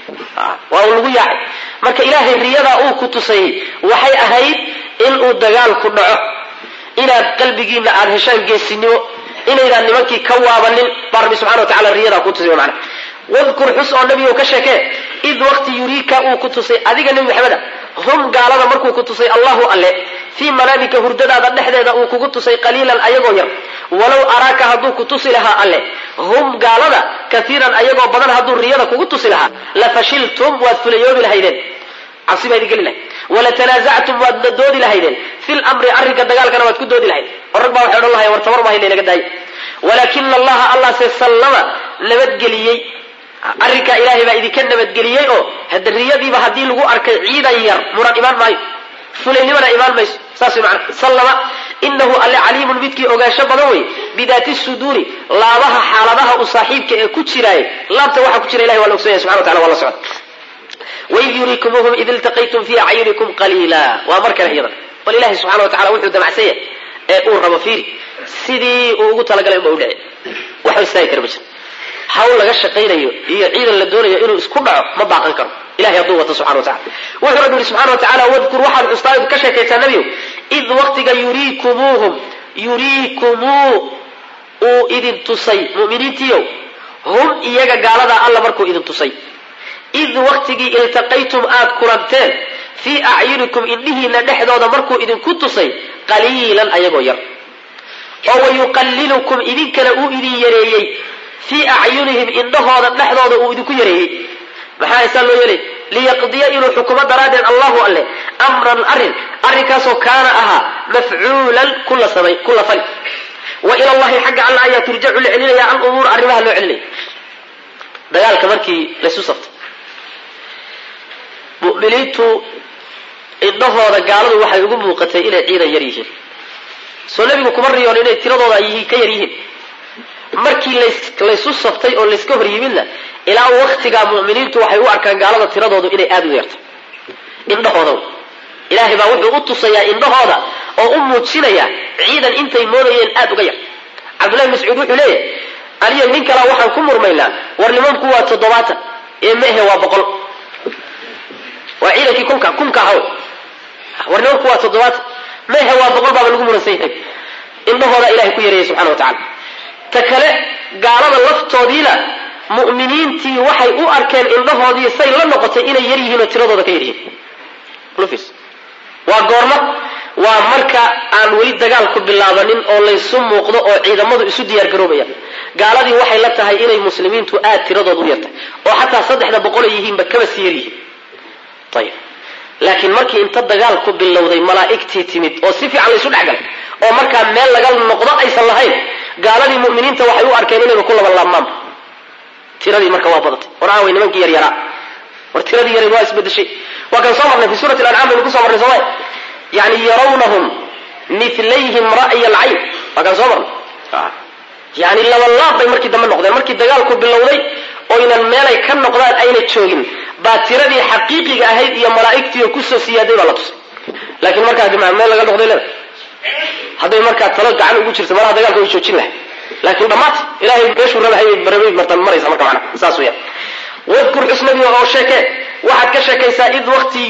waa lagu yaacay marka ilaahay riyada uu ku tusay waxay ahayd in uu dagaal ku dhaco inaad qalbigiina aad heshaan geesinimo inaydaan nimankii ka waabanin baa rabbi subxana wa tacala riyada ku tusay macna wadkur xus oo nabigu ka sheekee id waqti yuriika uu ku tusay adiga nabi maxameda hum gaalada markuu ku tusay allahu alle fii manaamika hurdadaada dhexdeeda uu kugu tusay qaliilan ayagoo yar walow araaka hadduu ku tusi lahaa alle hum gaalada kaiiran ayagoo badan hadduu riyada kugu tusi lahaa la fashiltum waad fulayoobi lahaydeen cabsi baa idin geli lahayd walatanaazactum waadna doodi lahaydeen fi lamri arrinka dagaalkana waad ku doodi lahayd oo rag baa waxay odhan lahayen war tabar baa hayna naga daayo walaakina allaha allahse sallama nabadgeliyey arrinkaa ilaahay baa idinka nabadgeliyey oo hada riyadiiba haddii lagu arkay ciidan yar muran imaan maayo fulaynimana imaan mayso saas way macana sallama inahu alle caliimun midkii ogaansho badan wey bidaati suduuri laabaha xaaladaha u saaxiibka ee ku jiraaye laabta waxa ku jira ilahay waa la ogsoon yahay subxana wa tacala waa la socda waid yuriikumuhum id iltaqaytum fii acyunikum qaliila waa mar kale iyadan bal ilahay subxana wa tacala wuxuu damacsan yahay ee uu rabo fiiri sidii uu ugu talagalay unba u dhici waxba istaagi kara ma jira hawl laga shaqaynayo iyo ciidan la doonayo inuu isku dhaco ma baaqan karo ilahay hadduu wato subxana wa tacala wuxuu rabbi yihi subxana wa tacala wadkur waxaad xustaaydu ka sheekaysaa nebiyow id waqtiga yuriikumuu uu idin tusay mu'miniintiiyow hum iyaga gaaladaa alla markuu idin tusay id waqtigii iltaqaytum aad kulanteen fii acyunikum indhihiina dhexdooda markuu idinku tusay qaliilan ayagoo yar oo wayuqallilukum idinkana uu idin yareeyey fii acyunihim indhahooda dhexdooda uu idinku yareeyey maxaa isaa loo yeelay liyaqdiya inuu xukumo daraaddeed allahu alle amran arrinkaasoo kaana ahaa mafcuulan kula fali wa ila allahi xagga alla ayaa turjacu la celinaya alumuur arrimaha loo celinaya dagaalka markii laysu saftay mu'miniintu indhahooda gaaladu waxay ugu muuqatay inay ciidan yar yihiin soo nebigu kuma riyoon inay tiradooda ka yar yihiin markii laysu saftay oo layska hor yimidna ilaa waktigaa mu'miniintu waxay u arkaan gaalada tiradoodu inay aada u yartay indhahooda ilaahay baa wuxuu u tusayaa indhahooda oo u muujinayaa ciidan intay moodayeen aada uga yar cabdullahi mascuud wuxuu leeyahay aniyo nin kalaa waxaan ku murmaynaa war nimanku waa 70 ee mehe waa 100 waa ciidankii kunka haw war nimanku waa 70 mehe waa 100 baa lagu muransan yahay indhahooda ilaahay ku yareeyay subxana wa tacala ta kale gaalada laftoodiina mu'miniintii waxay u arkeen indhahoodii say la noqotay inay yar yihiin oo tiradooda ka yar yihiin lufis waa goorma waa marka aan weli dagaalku bilaabanin oo laysu muuqdo oo ciidamadu isu diyaar garoobayaan gaaladii waxay la tahay inay muslimiintu aad tiradooda u yartay oo xataa 300 yihiinba kaba sii yar yihiin ayib laakiin markii inta dagaalku bilowday malaa'igtii timid oo si fiican laysu dhexgalay oo markaa meel laga noqdo aysan lahayn gaaladii mu'miniinta waxay u arkeen inayba ku laba laabmaan tiradii marka waa badatay waraaway nimankii yar yaraa war tiradii yaray waa isbedeshay waa kan soo marnay fi suurati al-an'am baynu ku soo marnay soomay yani yarawnahum mithlayhim ra'y al-'ayn waa kan soo marnay yani laba laab bay markii dambe noqdeen markii dagaalku bilowday oo inan meelay ka noqdaan ayna joogin baa tiradii xaqiiqiga ahayd iyo malaa'igtii ku soo siyaaday baa la tusay laakiin markaa dimaa meel laga noqday leedahay hadday markaa talo gacan ugu jirto malaha dagaalka way joojin lahay laakiin dhammaad ilaahay meeshuu rabahayay barabay martan maraysa marka macna saas weeyaan wadkur xusnabi oo sheeke waxaad ka sheekaysaa id waqti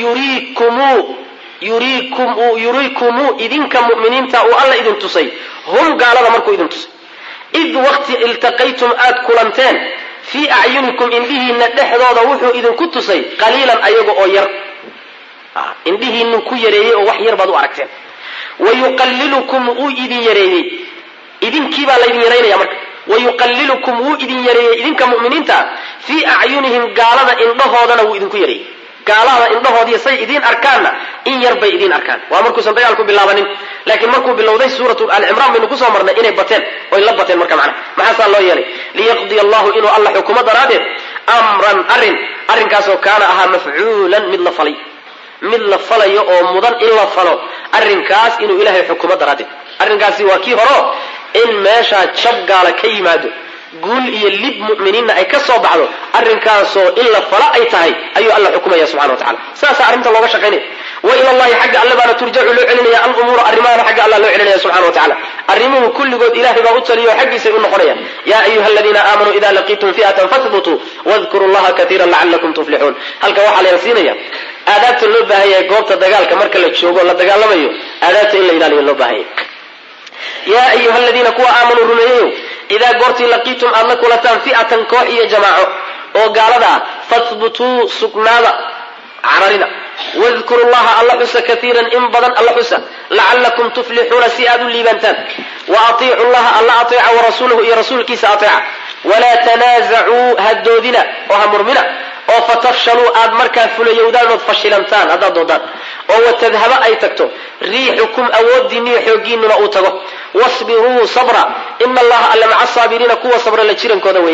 yuriikumu idinka mu'miniinta uu alla idin tusay hum gaalada markuu idin tusay id waqti iltaqaytum aad kulanteen fii acyunikum indhihiina dhexdooda wuxuu idinku tusay qaliilan ayaga oo yar indhihiinu ku yareeyey oo wax yar baad u aragteen wayuqallilukum uu idin yareeyey idinkiibaa laydin yaraynaya marka wayuqallilukum wuu idin yareeyey idinka mu'miniinta fii acyunihim gaalada indhahoodana wuu idinku yareeyey gaalada indhahoodii say idiin arkaanna in yar bay idiin arkaan waa markuusan dagaalku bilaabanin laakiin markuu bilowday suuratu al-imraan baynu kusoo marnay inay bateen oy la bateen marka macna maxaasaa loo yeelay liyaqdiya allahu inuu alla xukumo daraaddeed amran arrinkaasoo kaana ahaa mafcuulan mid la falayo oo mudan in la falo arrinkaas inuu ilaahay xukumo daraaddeed arrinkaasi waa kii horo in meeshaa jab gaala ka yimaado guul iyo lib mu'miniinna ay ka soo baxdo arrinkaasoo in la fala ay tahay ayuu alla xukumaya subxana wa tacala saasaa arrinta looga shaqaynaya وإلى الله حق الله بأن ترجع له علنيا الأمور الرمان حق الله له علنيا سبحانه وتعالى الرموه كل قد إلهي بأطلي وحق سيئون قرية يا أيها الذين آمنوا إذا لقيتم فئة فاثبتوا واذكروا الله كثيرا لعلكم تفلحون هل كواحد يرسينيا آدابت اللبة هي قوبة الدقال كمركة لتشوقوا الله الدقال لما يو آدابت إلا إلهي اللبة هي يا أيها الذين كوا آمنوا رميوا إذا قرتي لقيتم أنك لتان فئة كوحية جماعة وقال ذا فاثبتوا سكنانا عررنا واذكروا الله الله حسى كثيرا إن بدن الله حسى لعلكم تفلحون سياد الليبانتان وأطيعوا الله الله أطيع ورسوله يا رسول كيس أطيع ولا تنازعوا هدودنا وهمرمنا وفتفشلوا أدمركا فليودان وفشلمتان هذا دودان وتذهب أي تكتب ريحكم أودني حقين رؤوته واصبروا صبرا إن الله ألا مع الصابرين كوا صبرا لتشيرن كودوي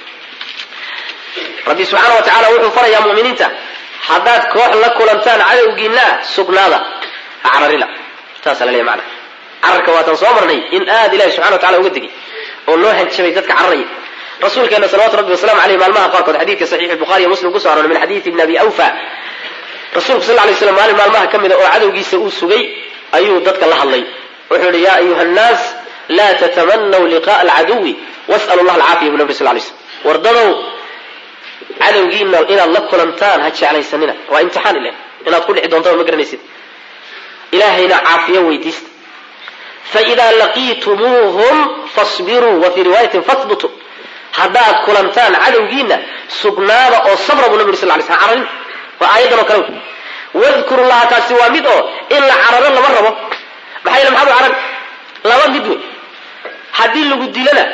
ربي سبحانه وتعالى وحفر يا مؤمنين حداد كوح لكلمتان عدوغينا سقنادا عررنا تاسل لي معنا عرك واتن صومرني ان الله سبحانه وتعالى ودغي oo loo hanjabay dadka carray rasuulkeena sallallahu alayhi wasallam alayhi maalmaha qaarkood xadiidka sahih al-bukhari muslim ku saaran min xadiid ibn abi awfa rasuulku sallallahu alayhi wasallam maalmaha kamida oo cadowgiisa uu sugay ayuu dadka la hadlay wuxuu yiri ya ayuha an-nas la tatamannu liqa'a al-aduwi was'alu Allah al-'afiyah min nabi sallallahu alayhi wasallam wardadu cadowgiina inaad la kulantaan ha jeclaysanina waa imtixaan ilaahay inaad ku dhici doonto ma garanaysid ilaahayna caafiyo weydiista fa idha laqitumuhum fasbiru wa fi riwayatin fathbutu hadaad kulantaan cadowgiina sugnaada oo sabra buu nabi sallallahu alayhi wasallam wa aayadan kale wadhkuru allaha taasi waa mid oo in la cararo lama rabo maxay maxamed carab laba mid hadii lagu dilana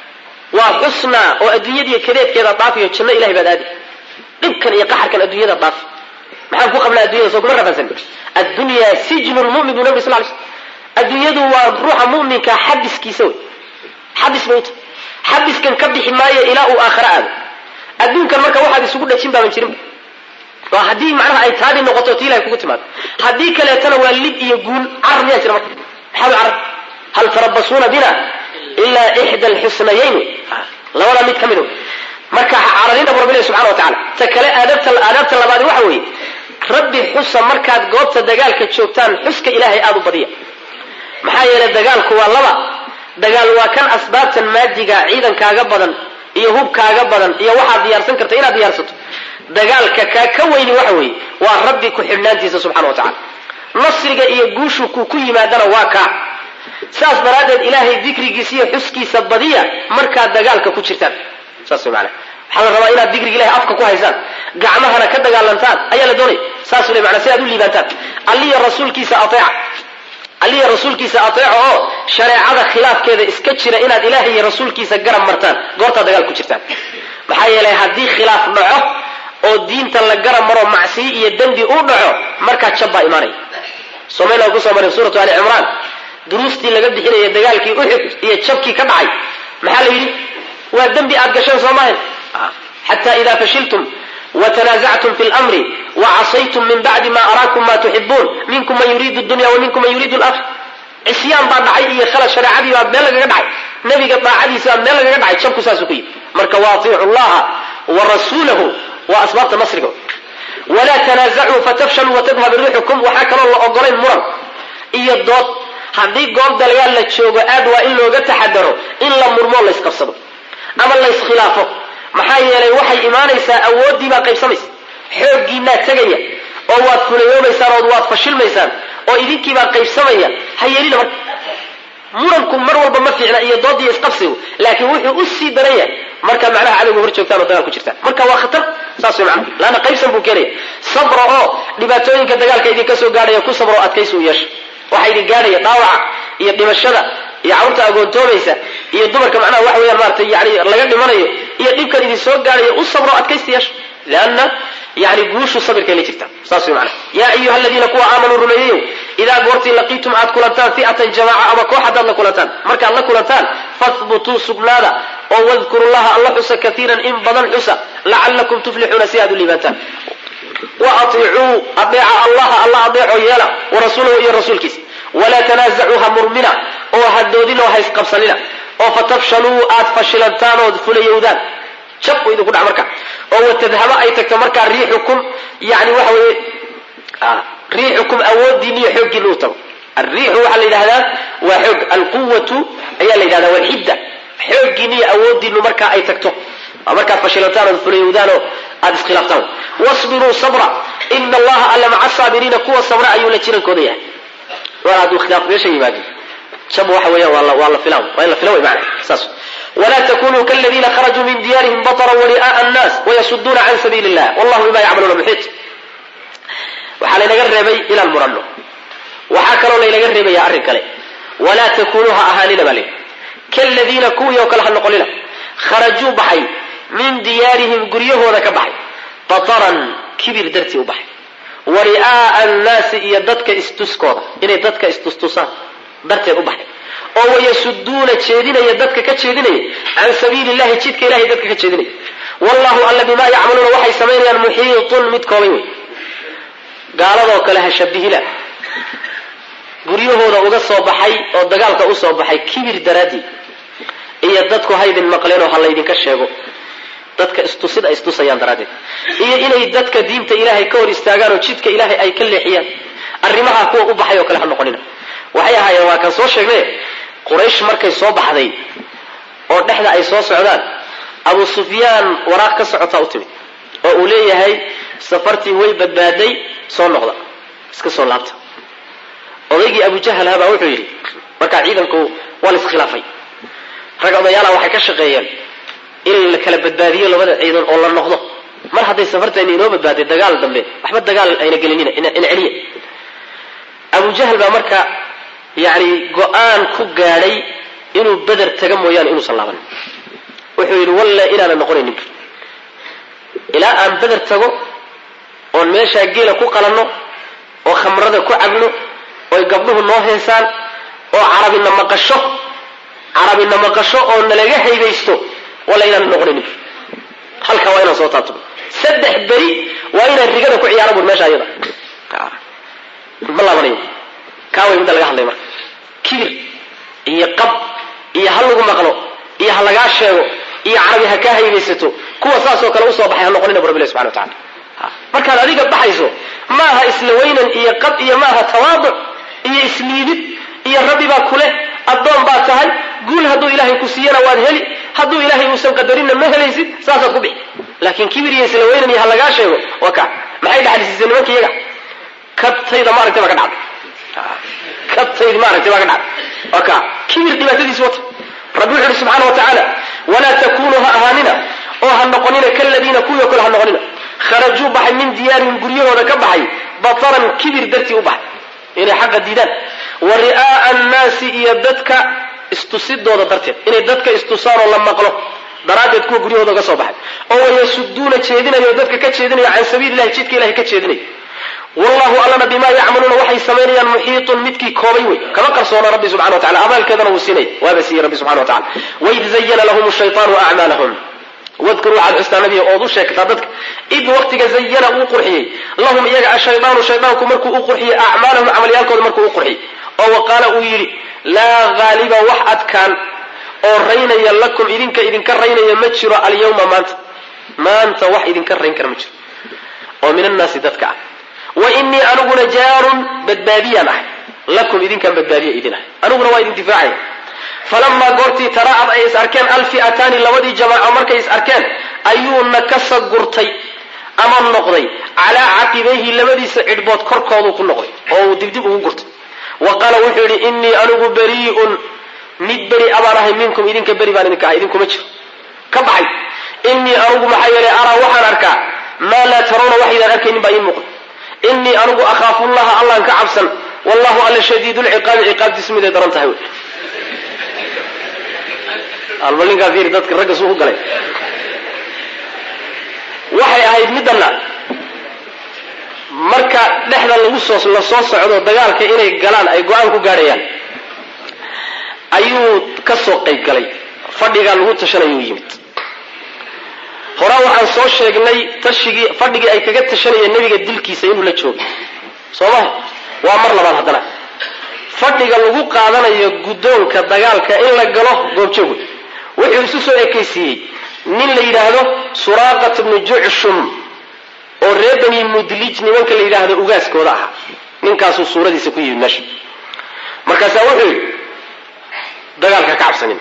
وحسنا وأدنيا كذا كذا ضافي وجنة إلهي بدادي يمكن يقحر كان أدنيا ضافي ما حنفو قبل الدنيا سوق مرة فزن الدنيا سجن المؤمن بالنبي صلى الله عليه وسلم الدنيا دو وروح مؤمن كحبس كيسوي حبس موت حبس كان كبد حماية إلى آخر الدنيا كان مركب واحد يسوق له شيء بمشيرم وهدي معناها أي هذه النقطة تيلا يكون تمام هدي كلا تنوى اللي يقول عرب يا سلام حال عرب هل تربصون بنا إلا إحدى الحسنيين لو لم يكملوا مركا عرضين أبو ربنا سبحانه وتعالى تكلا آدابت اللباد وحوي ربي حسن مركا قوبت الدقال كتشوكتان حسك إلهي آدو بديع محايا للدقال كوا اللبا دقال وكان أسبابتا مادقا عيدا كاقبضا يهوب كاقبضا يوحى ديارسن كرتا إلا ديارسته دقال كاكوين وحوي وربي كحبنان تيسا سبحانه وتعالى نصرق يقوشو كوكي مادنا واكا saas daradeed ilaahay dhikrigiisa xuskiisa badiya marka dagaalka ku jirtaan saas macna waxa la rabaa inaad dhikriga ilaahay afka ku haysaan gacmahana ka dagaalantaan ayaa la doonay saas uu macna si aad u liibantaan alliya rasuulkiisa ateeco shariicada khilaafkeeda iska jira inaad ilaahay iyo rasuulkiisa garab martaan goorta dagaal ku jirtaan maxaa yeelay hadii khilaaf dhaco oo diinta la garab maro macsi iyo dambi u dhaco marka jabba iimaanay Soomaaliya ku soo maray suuratu Ali Imran دروستي لقد بحنا دجالك أحد يتشبكي كبعي محل يجي والذنب أتقشن صومال حتى إذا فشلتم وتنازعتم في الأمر وعصيتم من بعد ما أراكم ما تحبون منكم من يريد الدنيا ومنكم من يريد الآخرة عصيان بعد عيدي خلص شرعي وابنلق قبعي نبي قطع عدي سابنلق قبعي تشبكوا ساسكي مركا واطيع الله ورسوله وأسباب مصركم ولا تنازعوا فتفشلوا وتذهب ريحكم وحكى الله أقرين مرم إيا الضوط haddii goob dalayaal la joogo aad waa in looga taxadaro in la murmo la iskabsado ama la iskhilaafo maxaa yeelay waxay iimaanaysaa awoodii baa qaybsamaysa xooggiina tagaya oo waad fulayoomaysaan oo waad fashilmaysaan oo idinkii baa qaybsamaya hayeelina marka muranku mar walba ma fiicna iyo doodii isqabsigu laakiin wuxuu u sii daraya marka macnaha cadawga hor joogtaan oo dagaal ku jirtaan marka waa khatar saas weey macnaha laana qaybsan buu keenay sabr oo dhibaatooyinka dagaalka idinka soo gaadhay ku sabro adkaysi u yeesho waxay idin gaadhay dhaawac iyo dhimashada iyo cawrta agoontoomaysa iyo dumarka macnaha wax weeyaan maartay yaani laga dhimanayo iyo dhibkan idin soo gaadhay u sabro adkaysi yeesho laana يعني قوشوا صبر كي لجرتا صاصي معنا يا أيها الذين كوا آمنوا رميوا إذا قرتي لقيتم عاد كلتان فئة جماعة أما كوحد الله كلتان مركا الله كلتان فاثبتوا سبلادا واذكروا الله الله حسا كثيرا إن بدن حسا لعلكم تفلحون سياد الليباتان وأطيعوا أطيع الله أطيعوا يالا ورسوله إيا رسول كيس ولا تنازعوها مرمنا وهدودين وهيس قبصلنا وفتفشلوا فشلتان ودفل يودان شبوا إذا كنت عمركا وتذهب أي تكتمركا ريحكم يعني وحوي riixukum awoodiin iyo xooggiin uu tago الريح waxa la yiraahdaa waa xoog alquwwatu ayaa la yiraahdaa waa hidda xooggiin iyo awoodiin marka ay tagto marka fashilataan oo fuliyudaan oo aad iskhilaaftaan wasbiru sabra inna allaha alla ma'a sabirina kuwa sabra ayuu la jiran koodaya wala adu khilaaf yeeshay yimaado shab waxa weeyaa wala filaw macna saas ولا تكونوا كالذين خرجوا من ديارهم بطرا ورئاء الناس ويصدون عن سبيل الله والله بما يعملون محيط وحال naga reebay ila al-muranno waxa kale oo laga reebay arrin kale wala takunuha ahalina bali kalladina kuwa kala noqolina kharaju bahay min diyarihim guriyahooda ka bahay bataran kibir darti u bahay wari'a an-nas iyo dadka istuskooda inay dadka istustusaan darteed u bahay oo wayasudduna jeedinaya dadka ka jeedinaya aan sabiilillahi jidka ilaahay dadka ka jeedinaya wallahu alla bima ya'maluna waxay sameeyaan muhiitun mid koobay gaaladoo kale ha shabihila guryahooda uga soo baxay oo dagaalka u soo baxay kibir daraadi iyo dadku haydin maqleen oo hal idin ka sheego dadka istusayaan daraadi iyo inay dadka diinta ilaahay ka hor istaagaan oo jidka ilaahay ay ka leexiyaan arrimaha kuwa u baxay oo kale ha noqonina waxay ahaayeen waa kan soo sheegnay quraysh markay soo baxday oo dhaxda ay soo socdaan Abu Sufyaan waraaq ka socota u timid oo uu leeyahay safartii way badbaaday soo noqda iska soo laabta odaygii Abu Jahl haba wuxuu yiri marka ciidanku wal iskhilaafay rag odayaal waxay ka shaqeeyeen in la kala badbaadiyo labada ciidan oo la noqdo mar haday safartayni inoo badbaaday dagaal dambe waxba dagaal ayna gelinina in celiye Abu Jahl ba marka yaani go'aan ku gaaray inuu Badr taga mooyaan inuu salaaban wuxuu yiri walla inaana noqonin ila aan Badr tago oo meesha geela ku qalanno oo khamrada ku cabno oo gabdhuhu noo heesaan oo carabina maqasho oo nalaga haydaysto wala inaan noqonin halka waa inaan soo taabto saddex bari waa inaan rigada ku ciyaaro meesha ayada malaabanayo kaaway mid laga hadlay marka kibir iyo qab iyo hal lagu maqlo iyo hal laga sheego iyo carabi ha ka haydaysato kuwa saas oo kale u soo baxay noqonina rabbil subhanahu wa ta'ala marka adiga baxayso maaha isla weynan iyo qab iyo maaha tawaadu iyo isliidid iyo rabbi ba kule adoon ba tahay guul haduu ilaahay ku siiyana waad heli haduu ilaahay uu san qadarinna ma helaysid saasa ku bixi laakiin kibir iyo isla weynan iyo hal laga sheego waka maxay dhaxlisay nimankiiga kabtayda ma aragtay ka dhacday kabtayda ma aragtay ka dhacday waka kibir dhibaatadiisa wata rabbi subhanahu wa ta'ala wala takunuha ahanina oo han noqonina kalladina kuwa kala han noqonina kharaju bahay min diyarihim guriyahooda ka baxay bataran kibir darti u bahay inay xaq diidaan wari'a an-nas iyo dadka istusidooda darteed inay dadka istusaan oo la maqlo daraadeed kuwa guryahooda ka soo baxay oo wayasudduna jeedinayo dadka ka jeedinayo aan sabiilillahi jidka ilaahay ka jeedinayo wallahu alana bima ya'maluna waxay sameeyaan muhiitun midkii koobay way kama qarsoona rabbi subhanahu wa ta'ala amalkeedana uu siinay waa basi rabbi subhanahu wa ta'ala wa idzayyana lahum ash-shaytanu a'malahum واذكروا على الاسلام نبي او شيخ dadka id waqtiga zayyana uu qurxiyay lahum iyaga shaytaanku markuu uu qurxiyay a'maalahum amaliyaalkooda markuu uu qurxiyay oo waqala uu yiri la ghaliba wax adkan oo raynaya lakum idinka raynaya ma jiro al-yawma maanta wax idinka rayn kar ma jiro oo min an-nas dadka wa inni anuguna jaarun badbaadiyan lakum idinka badbaadiya idina anuguna waa idin difaacay فلما قرتي تراءت أي إسأركان الفئتان لودي جماعة مركي إسأركان أيون نكسا قرتي أما النقضي على عقبيه لودي سعدبوت كركوضو كل نقضي أو دبدبه قرت وقال وحيري إني أنه بريء ندبري أباره منكم إذن كبري بانك إذنكم أجر كبعي إني أنه محيري أرى وحن أركا ما لا ترون وحيدا أركين بأي مقل إني أنه أخاف الله أنك عبسا والله على شديد العقاب تسمي ذي درمتها albalin kaafir dadka ragga soo galay waxay ahayd midna marka dhexda lagu soo socdo dagaalka inay galaan ay go'aan ku gaarayaan ayuu ka soo qayb galay fadhiga lagu tashanayo yimid hore waxaan soo sheegnay fadhigi ay kaga tashanayeen nabiga dilkiisa inuu la joogo Soomaa waa mar labaad hadana fadhiga lagu qaadanayo gudoonka dagaalka in la galo goobjoog wuxuu isu soo ekeysiyay nin la yiraahdo Suraqat ibn Ju'shum oo reer bani mudlij nimanka la yidhaahdo ugaaskooda ahaa ninkaasuu suuradiisa ku yimid meesha markaasaa wuxuu yidhi dagaalka ka cabsanin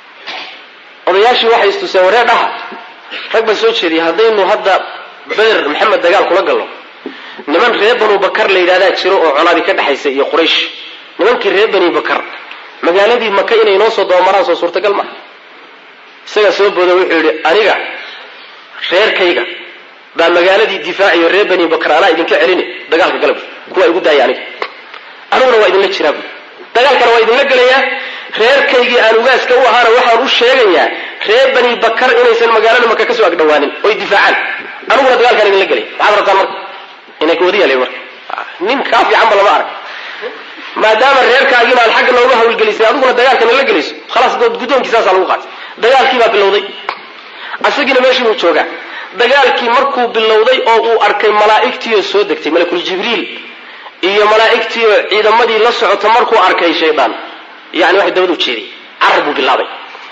odayaashii waxay istuseen waree dhaha rag baa soo jeediyay haddaynu hadda beder maxamed dagaal kula galno niman reer banu bakar la yidhahdaa jiro oo colaadi ka dhexaysa iyo quraysh nimankii reer bani bakar magaaladii maka inay noo soo dabamaraan soo suurtagal maaha isagaa soo booda wuxuu yidhi aniga reerkayga baa magaaladii difaaciyo reer bani bakar anaa idinka celini dagaalka galab kuwaa igu daaya aniguna waa idinla jiraa bu dagaalkana waa idinla gelayaa reerkaygii aan ugaaska u ahaana waxaan u sheegayaa reer bani bakar inaysan magaalada maka kasoo agdhawaanin oy difaacaan aniguna dagaalkaan idinla gelaya maxaad rabtaan marka inay ka wada yaleen marka nin kaa fiicanba lama arag maadaama reerkaagiina aad xagga nooga hawlgelisay adiguna dagaalkana la gelayso khalaas guddoonkiisaasaa lagu qaatay dagaalkii baa bilowday asagiina meeshii buu joogaa dagaalkii markuu bilowday oo uu arkay malaa'igtiioo soo degtay malakul jibriil iyo malaa'igtiioo ciidamadii la socota markuu arkay shaydaan yani waxay dabadu jeediyey carar buu bilaabay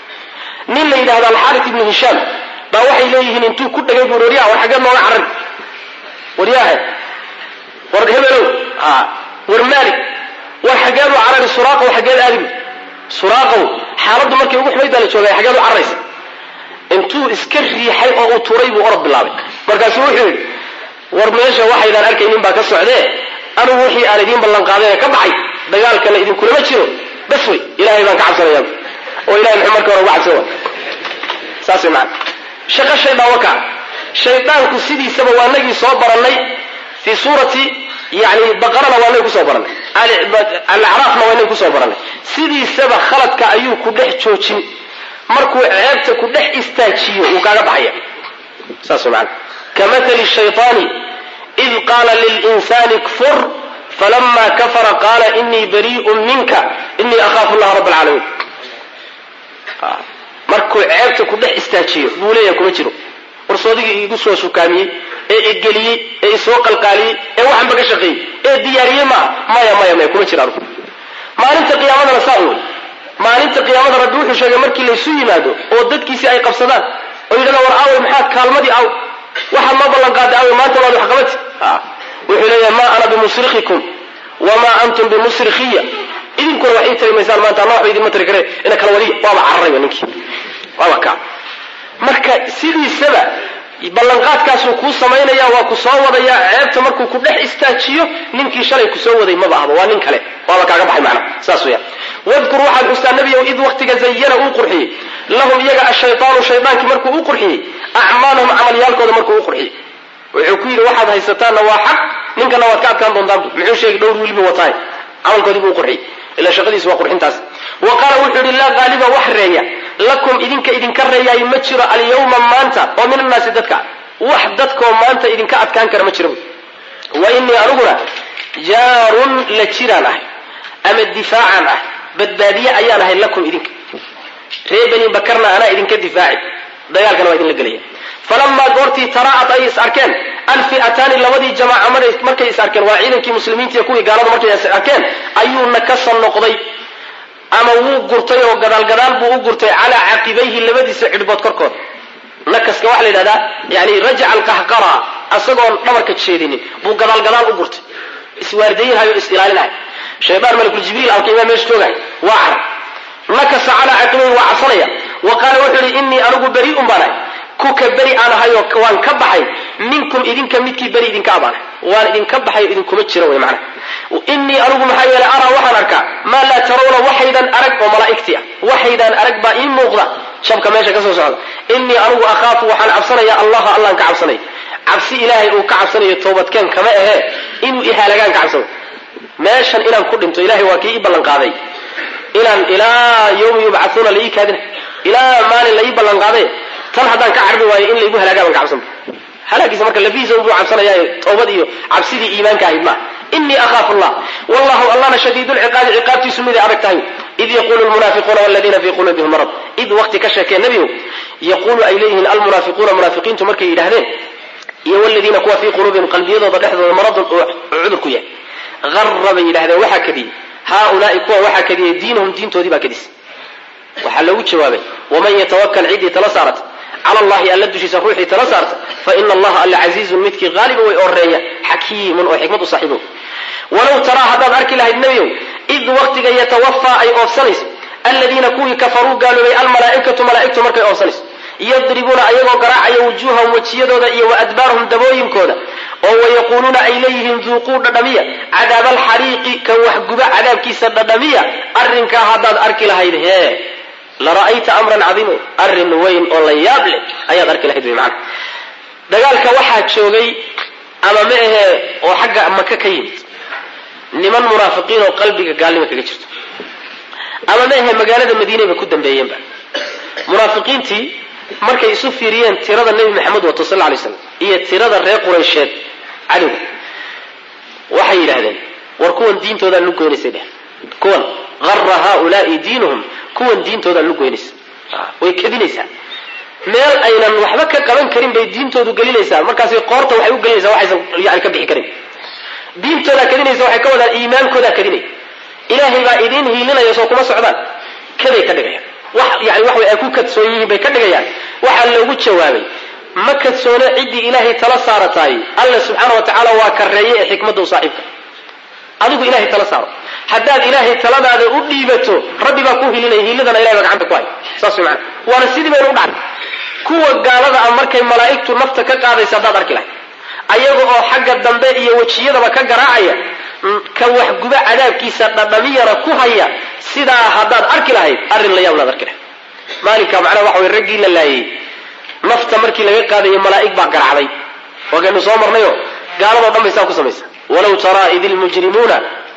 nin la yidhahdo alxaaris ibnu hishaam baa waxay leeyihiin intuu ku dhagay buu waryaha war xaggeed nooga carari waryahe war hebelow war maalik war xaggeed u carari suraaqow xaggeed aadibu suraaqow xaaladdu markay ugu xumayd baa la joogay xaggeed u cararaysa intuu iska riixay oo uu turay buu orod bilaabay markaasuu wuxuu yidhi war meesha waxaydaan arkaynin baa ka socdee anugu wixii aan idiin ballanqaadayna ka baxay dagaalkana idinkulama jiro bas wey ilahay baan ka cabsanayaa oo ilahay muxuu marka hore uga cabsan saas wey macana shaqo shaydaan waka shaydaanku sidiisaba waa nagii soo barannay fii suurati yani baqarana waa nay kusoo barannay alacraafna waa nay kusoo barannay sidiisaba khaladka ayuu ku dhex joojin markuu ceebta ku dhex istaajiyo uu kaaga baxaya saas wey macana kamathali shayطaani id qaala lilinsani kfur falama kafara qaala inii bariiءu minka inii akhaafu allaha rabb alcaalamiin markuu ceebta ku dhex istaajiyo buu leeyahay kuma jiro warsoodigii igu soo shukaamiyey ee igeliyey ee isoo qalqaaliyey ee waxanba ka shaqeeyey ee diyaariyey maya kuma jiro anugu maalinta qiyaamadana saa wey maalinta qiyaamada rabbi wuxuu sheegay markii laysu yimaado oo dadkiisii ay qabsadaan oo yidhahda war aawey maxaad kaalmadii aw waxaad noo ballanqaaday aawey maanta waad wax qabati wuxuu leeyahay maa ana bimusrikikum wamaa antum bimusrikhiya idinkuna wax ii tari maysaan maanta alla waxba idinma tari karee ina kala wadiya waaba cararayba ninkii waaba kaa marka sidiisaba ballanqaadkaasuu kuu samaynaya waa ku soo wadaya ceebta markuu ku dhex istaajiyo ninkii shalay ku soo waday maba ahba waa nin kale waaba kaaga baxay macna saas weeyaan wadkur waxaad xustaa nebiyow id waqtiga zayana uu qurxiyey lahum iyaga ashaytaanu shaydaankii markuu u qurxiyey acmaalahum camalyaalkooda markuu u qurxiyey wuxuu ku yidhi waxaad haysataanna waa xaq ninkana waad ka adkaan doontaan muxuu sheegay dhowr wiilbu wataay camalkoodii buu u qurxiyey ila shaqadiisu waa qurxintaas wa qaala wuxuu yidhi laa qaaliba wax reeya lakum idinka reeyaay ma jiro alyawma maanta oo min annaasi dadka wax dadkoo maanta idinka adkaan kara ma jiro wa inii aniguna jaarun la jiraan ahay ama difaacaan ah badbaadiye ayaan ahay lakum idinka reer bani bakarna anaa idinka difaaci dagaalkana waa idinla gelaya falamaa goortii taraa'at ay is arkeen alfi'ataani labadii jamaaca markay is arkeen waa ciidankii muslimiinta iyo kuwii gaalada markay is arkeen ayuu nakasa noqday ama wuu gurtay oo gadaal buu u gurtay calaa caqibayhi labadiisa cidhbood korkood nakaska waxaa la yidhahdaa yani rajaca alqahqara asagoon dhabarka jeedinin buu gadaal u gurtay iswaardayinhayo is ilaalinahay shaydaan malakul jibriil alkaimaa meesha joogahay waa carab nakasa calaa caqibayhi waa cabsanaya wa qaala wuxuu yihi inii anigu barii'un baan ahay kuka beri aan ahayoo waan ka baxay minkum idinka midkii beri idinka abaanahay waan idinka baxay idinkuma jiro wey macana inii anigu maxaa yeelay araa waxaan arkaa maa laa tarawna waxaydan arag oo malaa'igtii ah waxaydaan arag baa ii muuqda shabka meesha ka soo socda inii anigu akhaafu waxaan cabsanaya allaha allaan ka cabsanaya cabsi ilaahay uu ka cabsanayo toobadkeen kama ahee inuu ihaalagaan ka cabsano meeshan inaan ku dhinto ilahay waa kii ii ballanqaaday inaan ilaa yawmi yubcauuna la ii kaadina ilaa maalin la ii ballanqaaday tan haddaan ka carbi waayo in laygu halaagaa baan ka cabsan halaagiisa marka lafihiisa unbuu cabsanayaayo toobad iyo cabsidii iimaanka ahayd maaha inii akhaafu allah wallahu allana shadiidu lciqaabi ciqaabtiisu miday adag tahay id yaquulu lmunaafiquuna waladiina fii quluubihim marad id waqti ka sheekee nebigu yaquulu ay leeyihiin almunaafiquuna munaafiqiintu markay yidhahdeen iyo waladiina kuwa fii quluubihim qalbiyadooda dhexdooda maradun oo cudur ku yahay garra bay yidhahdeen waxaa kadiyey haaulaai kuwa waxaa kadiyey diinuhum diintoodii baa kadis waxaa loogu jawaabay waman yatawakal ciddii tala saarata cala allahi alla dushiisa ruuxii tala saarta فإن الله العزيز متك غالب وأوريا حكيم وحكمة صاحبه ولو ترى هذا أرك الله النبي إذ وقتك يتوفى أي أوصنس الذين كوي كفروا قالوا لي الملائكة ملائكة مركي أوصنس يضربون أيضا قراع وجوههم وتشيدوا وأدبارهم دبوهم كودا ويقولون إليهم ذوقوا الدمية عذاب الحريق كوحقب عذاب كيس الدمية أرنك هذا أرك الله لرأيت أمرا عظيما أرن وين الله يابل أيضا أرك الله معنا دقالك واحد شوقي أما معه وحق مكة كيمت لمن منافقين وقلبك قال لي ما كجرت أما معه مقالة المدينة بكدن بيين بقى منافقين تي markay isu fiiriyeen tirada nabi maxamed wa sallallahu alayhi wasallam iyo tirada reer quraysheed cadow waxay yiraahdeen war kuwan diintooda lu goynaysay kuwan qarra haula'i diinuhum kuwan diintooda lu goynaysay way kadinaysaa meel aynan waxba ka qaban karin bay diintoodu galinaysaa markaas qoorta waxay u galinaysaa waxaysan yaani ka bixi karin diintooda kadinaysaa waxay ka wadaan iimaankooda kadinay ilaahay baa idin hiilinaya soo kuma socdaan kaday ka dhigayaan يعني واحد أكون كتسويه بكدجيان واحد لو جوابي ما كتسونه عدي إلهي تلا صارتاي الله سبحانه وتعالى وكريه حكمته صاحبك أذوق إلهي تلا صار حداد إلهي تلا هذا أديبته ربي بكوه لنا لذا إلهي بقى عندك واي صاص معه وأنا سيدي بيرون عن كوا قال هذا أمرك الملائكة نفتك قاضي سداد أركله أيوة حق الدنبئي وشيء ذا بكجراعية كوحجب عذاب كيس النبي ركوهيا سيدا هذا أركله أرن لي أولاد أركله مالك معنا وحوي الرجل الله نفط مركي لقى قاضي الملائكة بقر علي وقالوا صامر نيو قالوا ضم يساوك سميس ولو ترى إذ المجرمون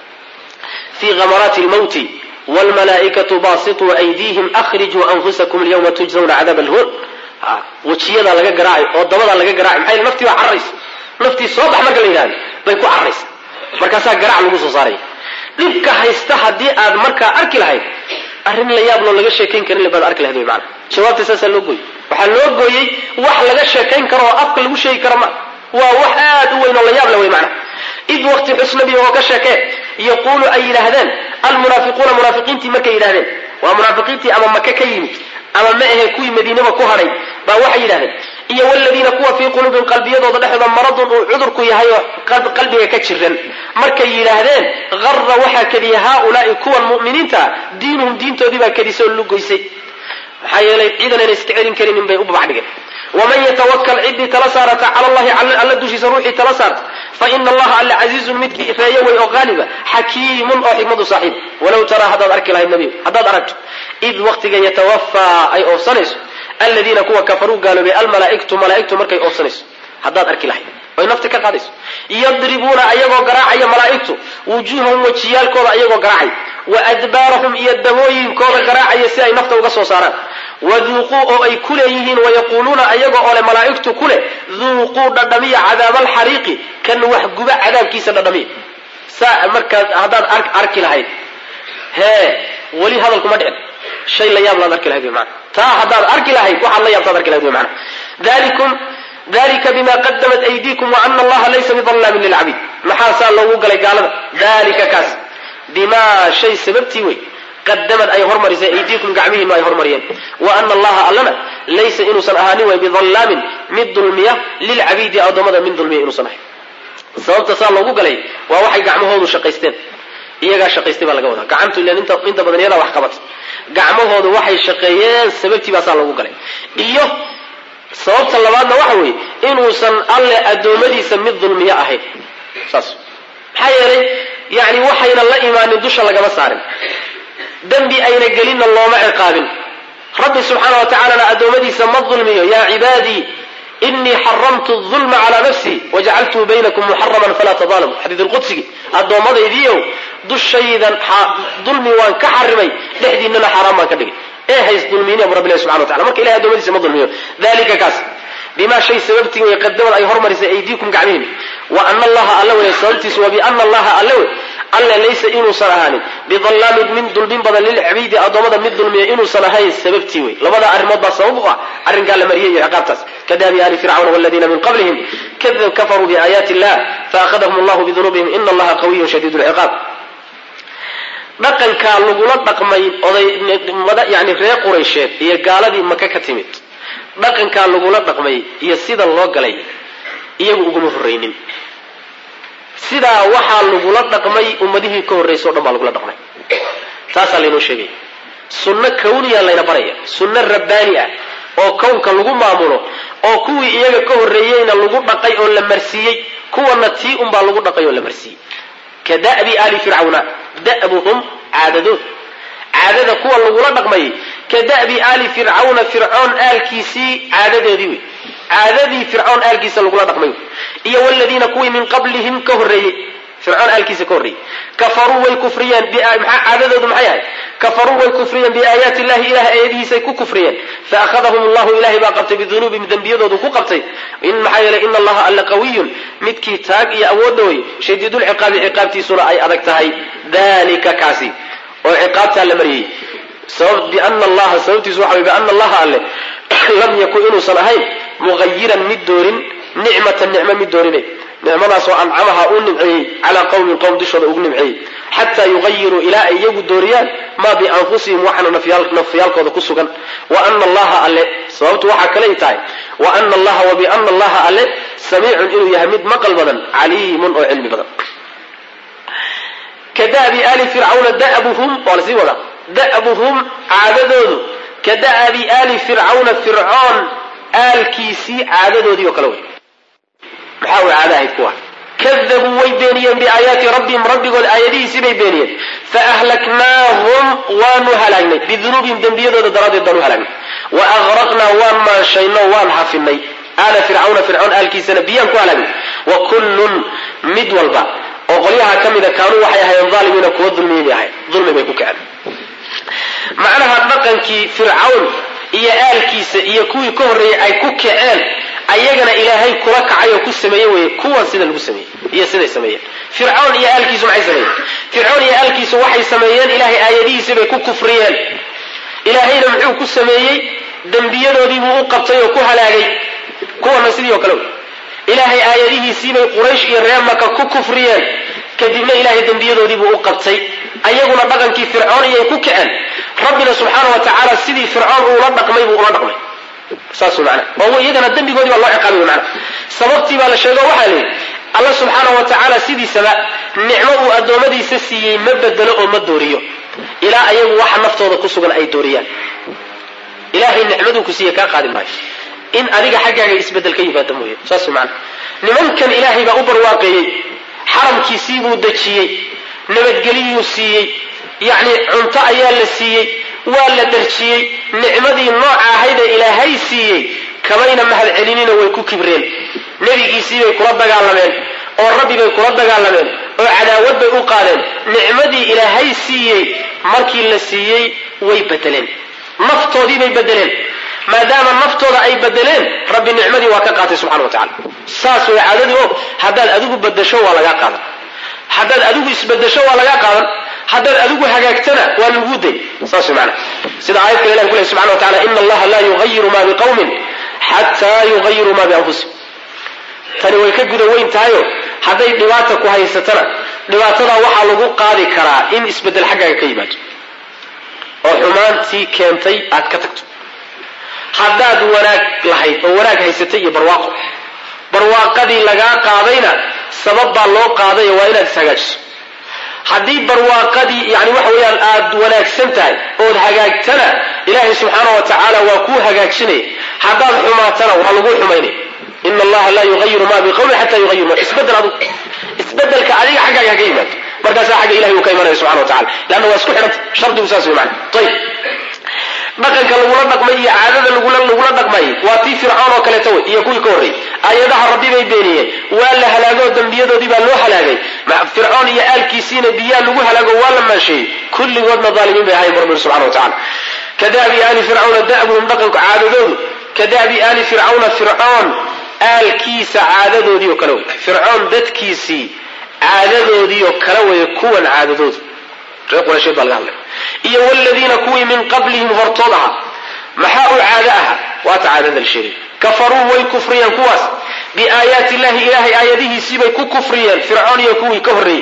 في غمرات الموت والملائكة باسطوا أيديهم أخرجوا أنفسكم اليوم تجزون عذاب الهون وشيء ذا لقى قراعي والضبط لقى قراعي محيل نفتي وعريس نفتي صباح ما قال لي بيكون عريس markaasaa garaac lagu soo saaray dhibka haysta hadii aad markaa arki lahayd arrin la yaab loo laga sheekayn karin baad arki lahayd macna jawaabta saasa loo gooyay waxa loo gooyay wax laga sheekayn karo oo afka lagu sheegi karo ma waa wax aad u weyn oo la yaab la way macna id waqti xusnabi oo ka sheekay yaqulu ay yiraahdaan al munafiquna munafiqinti markay yiraahdeen waa munafiqinti ama makka ka yimid ama ma ahe kuwi madiinada ku haray ba waxay yiraahdeen iyo walladina kuwa fi qulubin qalbiyadooda dhaxda maradun oo cudurku yahay oo qalbiga ka jiran markay yiraahdeen qarra waxa kaliya haulaa kuwa mu'miniinta diinuhum diintoodii baa kadiso lugoysay waxa yeelay ciidan inay istiqaalin karin in bay u bacdigeen waman yatawakkal iddi talasarata ala allah alla dushi ruuhi talasarta fa inna allah alla azizun midki fayawi oo ghaliba hakimun oo hikmadu sahib walaw tara hadad arki lahay nabi hadad aragto id waqtiga yatawaffa ay ofsanis الذين كوا كفروا قالوا بالملائكة ملائكة مركي أوصنس هذا أركي لحي ونفتك قادس يضربون أيغو قراعي ملائكة وجوههم وشيال كولا أيغو قراعي وأدبارهم يدبوين كولا قراعي سيئي نفته وقصوا صارا وذوقوا أي كليهن ويقولون أيغو أولي ملائكة كله ذوقوا الدمية عذاب الحريق كان وحقوا عذاب كيس الدمية ساء مركز هذا أركي لحي ولي هذا الكمدع شيء لا يبلغ ذلك الهدي معنا تا هذا أرك لهي وحلا يبلغ ذلك الهدي معنا ذلك بما قدمت أيديكم وأن الله ليس بظلام للعبيد محاسا لو قال ذلك كاس بما شيء سببتي وي قدمت أي هرمري زي أيديكم قعمهم أي هرمريين وأن الله ألنا ليس إنسان أهاني بظلام من ظلمية للعبيد أو ضمد من ظلمية إنسان سببت صار لو قال ووحي قعمه هذا شقيستين iyaga shaqaystay baa laga wadaa gacantu ilaa inta badaniyada wax qabat gacmahoodu waxay shaqeeyeen sababtii baa saa lagu galay iyo sababta labaadna waxa weeye inuusan alle adoomadiisa mid dulmiya ahayn saas hayre yaani waxayna la iimaanin dusha laga saarin dambi ayna gelina looma ciqaabin rabbi subhanahu wa ta'ala adoomadiisa ma dulmiyo ya ibadi إني حرمت الظلم على نفسي وجعلته بينكم محرما فلا تظالموا حديث القدسي الضوء يديو دو الشيء ظلمي وان كحرمي لحدي إننا حرام ما كدقي إيه هيس ظلمين يا رب الله سبحانه وتعالى مرك إلهي دومدي سما ظلمين ذلك كاس بما شيء سببتي ويقدم أي هرمري أيديكم قاعدين وأن الله ألوه يسألتس وبأن الله ألوه ألا ليس إنه صرهاني بظلام من ظلمين بدل للعبيد أضمد من ظلمين إنه صرهاي سببتي وي لماذا أرمض بصوبها أرن قال مريم عقابتس كذاب آل فرعون والذين من قبلهم كذب كفروا بآيات الله فأخذهم الله بذنوبهم إن الله قوي شديد العقاب dhaqanka lagu la dhaqmay oday yani reer Quraysheed iyo gaaladii Makka ka timid dhaqankaa lagula dhaqmay iyo sida loo galay iyagu uguma horraynin. sidaa waxaa lagula dhaqmay ummadihii ka horraysay o dhan baa lagula dhaqmay. taasaa laynoo sheegaya. sunno kawniya layna baraya, sunno rabbaani ah oo kownka lagu maamulo oo kuwii iyaga ka horreeyeyna lagu dhaqay oo la marsiiyey, kuwana tii unbaa lagu dhaqay oo la marsiiyey. ka da'bi aali fircawna, da'buhum caadadood, caadada kuwa lagula dhaqmayay ka da'bi aali fircawna, fircoon aalkiisii caadadeedii wey, caadadii fircoon aalkiisa lagula dhaqmay iyo waladiina kuwii min qablihim ka horreeyey, fircoon aalkiisa ka horreeyey, kafaruu way kufriyeen maxaa caadadoodu maxay ahay? kafaruu way kufriyeen biaayaati illahi, ilaah aayadihiisay ku kufriyeen, faakhadahum allahu, ilahay baa qabtay bidunuubihim dembiyadoodu ku qabtay. maxaa yeelay ina allaha alla qawiyun, midkii taag iyo awoodda wey, shadiidulciqaabi, ciqaabtiisuna ay adag tahay. dalika kaasi oo ciqaabtaa la mariyey biana allaha, sababtiisu waxa wey biana allaha alle lam yakun inuusan ahayn mugayiran mid doorin nicmatan nicmo mid doorinay, nicmadaasoo ancamaha uu nimceeyey calaa qawmin qowm dushooda ugu nimceeyey, xataa yugayiruu ilaa ay iyagu dooriyaan maa bianfusihim waxana nafyaalkooda ku sugan. wa ana allaha alle, sababtu waxaa kaley tahay wa ana allaha wa biana allaha alle samiicun inuu yahay mid maqal badan, caliimun oo cilmi badan. ka da'bi aali fircawna, da'buhum waa lasii wadaa, da'buhum caadadoodu ka da'bi aali fircawna, fircoon aalkiisii caadadoodii oo kale wey. maxaa way caado ahayd kuwa? kadabuu way beeniyeen biaayaati rabbihim, rabbigood aayadihiisii bay beeniyeen, faahlaknaahum waanu halaagnay, bidunuubihim dembiyadooda daraaddeed baanu halaagnay, wa agraqnaa waan maanshayno waan hafinay aala fircawna, fircoon aalkiisana biyaan ku halaagnay. wa kullun mid walba oo qolyaha ka mida kaanuu waxay ahaayeen dhaalimiina, kuwa dulmiyay bay ahayd, dulmi bay ku kaceen. macnaha dhaqankii fircawn iyo aalkiisa iyo kuwii ka horreeyey ay ku kaceen, ayagana ilaahay kula kacay oo ku sameeye weye kuwan sida lagu sameeyey iyo siday sameeyeen. fircoon iyo aalkiisu maxay sameeyeen? fircoon iyo aalkiisu waxay sameeyeen ilaahay aayadihiisii bay ku kufriyeen. ilaahayna muxuu ku sameeyey? dembiyadoodii buu u qabtay oo ku halaagay. kuwana sidii oo kale wey, ilaahay aayadihiisii bay quraysh iyo reer maka ku kufriyeen, kadibna ilaahay dembiyadoodii buu u qabtay. ayaguna dhaqankii fircoon iyay ku kaceen, rabbina subxaana wa tacaala sidii fircoon uula dhaqmay buu ula dhaqmay. saas macna oo iyagana dembigoodii baa loo ciqaabay macna. sababtii baa la sheego, waxaa la yidhi alla subxaana wa tacaala sidiisaba nicmo uu addoommadiisa siiyey ma bedelo oo ma dooriyo ilaa ayagu waxa naftooda ku sugan ay dooriyaan. ilaahay nicmaduu ku siiye kaa qaadi maayo in adiga xaggaaga isbedel ka yimaado mooye. saas macna nimankan ilaahay baa u barwaaqeeyey, xaramkiisii buu dejiyey, nabadgeliyuu siiyey, yacni cunto ayaa la siiyey, waa la darjiyey. nicmadii nooca ahaydee ilaahay siiyey kamayna mahad celinina way ku kibreen. nebigiisii bay kula dagaalameen oo rabbi bay kula dagaalameen oo cadaawad bay u qaadeen. nicmadii ilaahay siiyey markii la siiyey way bedeleen, naftoodii bay bedeleen. maadaama naftooda ay bedeleen, rabbi nicmadii waa ka qaatay subxana wa tacala. saas way caadadii oo haddaad adigu bedesho waa lagaa qaadan, haddaad adigu isbedesho waa lagaa qaadan, haddaad adigu hagaagtana waa lagu day. saas way macna sida aayad kale ilahi ku lehy subxana wa tacala ina allaha laa yugayiru ma biqawmin xataa yugayiruu ma bianfusihim. tani way ka guda weyn tahayo hadday dhibaata ku haysatana dhibaatadaa waxaa lagu qaadi karaa in isbedel xaggaaga ka yimaado oo xumaantii keentay aad ka tagto. haddaad wanaag lahayd oo wanaag haysatay iyo barwaaqo, barwaaqadii lagaa qaadayna sabab baa loo qaadayo waa inaad ishagaajiso. haddii barwaaqadii yani waxa weeyaan aad wanaagsan tahay ood hagaagtana ilaahay subxaana wa tacaala waa kuu hagaajinaya. haddaad xumaatana waa laguu xumaynaya. ina allaha laa yugayiru ma biqawmin xataa yugayiru ma. isbedel adigu, isbedelka adiga xaggaaga haka yimaado, markaasaa xagga ilahay uu ka imanaya subxana wa tacala, leanna waa isku xidhanta. shardigu saas wey macana. ayib, dhaqanka lagula dhaqmay iyo caadada lagula dhaqmay waa tii fircoon oo kaleeto wey iyo kuwii ka horreeyey. aayadaha rabbi bay beeniyeen, waa la halaagoo dembiyadoodii baa loo halaagay. fircoon iyo aalkiisiina biyaa lagu halaago waa la maansheeyey. kulligoodna dhaalimiin bay ahayn rabbi subxana wa tacala. ka da'bi aali fircawna, da'buhum dhaqanku caadadoodu ka da'bi aali fircawna, fircoon aalkiisa caadadoodii oo kale wey. fircoon dadkiisii caadadoodii oo kale wey kuwan caadadoodu. reer quraysheed baa laga hadlay. iyo waladiina kuwii min qablihim hortood ahaa. maxaa u caado aha? waata caadada la sheegay. kafaruu way kufriyeen kuwaas biaayaati illahi, ilaahay aayadihiisii bay ku kufriyeen, fircoon iyo kuwii ka horreeyey.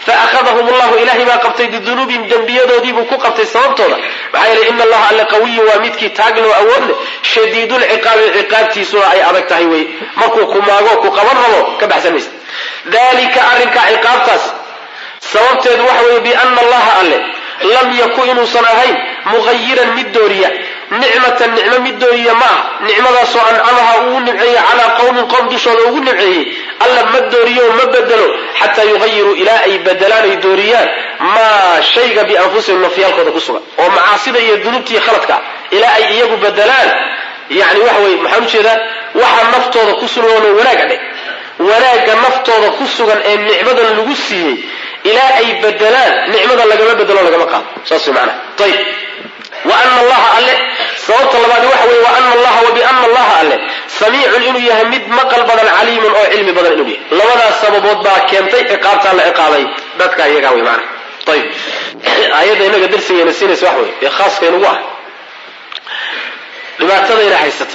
فأخذهم الله إلهي ما قبتي بذنوبهم دنبيادو ديبو كو قبتي سببتودا maxaa إن الله alla qawiy waa midkii taaglo awood shadiid العقاب ciqaabtiisu ay adag tahay way markuu ku maago ku qaban rabo ka baxsanaysa dalika arrinka ciqaabtaas sababteedu waxa weeye bi anna Allah alle lam yakun inuusan ahayn mughayiran mid dooriya nicmatan nicmo mid dooriya ma nicmadaasoo ancamaha uu nimceeyey calaa qowmin qowm dushooda ugu nimceeyey alla ma dooriyo ma bedelo xataa yughayiruu ilaa ay bedelaan ay dooriyaan maa shayga bianfusihim nafyaalkooda ku sugan oo macaasida iyo dunuubtiiyo khaladka ilaa ay iyagu bedelaan yani waxa weye maxaan ujeedaa waxa naftooda ku sugan oo wanaag adhe wanaagga naftooda ku sugan ee nicmadan lagu siiyey ilaa ay bedelaan nicmada lagama bedelo lagama qaado saas macnaha ayib wa anna allaha alle sababta labaad waxa weeye wa anna allaha wa bi anna allaha alle samiicun inuu yahay mid maqal badan caliimun oo cilmi badan inuu yahay labadaas sababood baa keentay ciqaabta la ciqaabay dadka iyaga way macnaha ayib ayada inaga darsigeena siinaysa wax weeye ee khaaska inugu ah dhibaatada ina haysata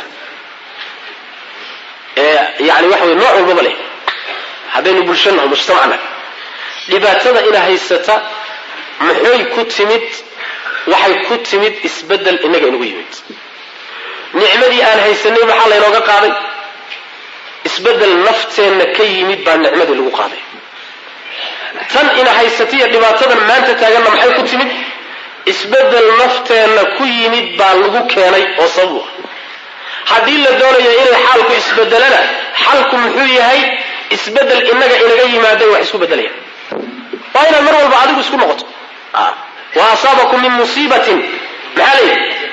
يعني waxa nooc walba leh hadaynu bulshada mujtamacna dhibaatada ina haysata maxay ku timid waxay ku timid isbedel inaga inagu yimid nicmadii aan haysanay waxa la inooga qaaday isbedel nafteena ka yimid baa nicmadii lagu qaaday tan ina haysatay dhibaatada maanta taagana maxay ku timid isbedel nafteena ku yimid baa lagu keenay oo sabab haddii la doonayo inay xaalku isbedelana xalku muxuu yahay isbedel inaga yimaado wax isku bedelaya waa inaad mar walba adigu isku noqoto wa asaabakum min musiibatin maalay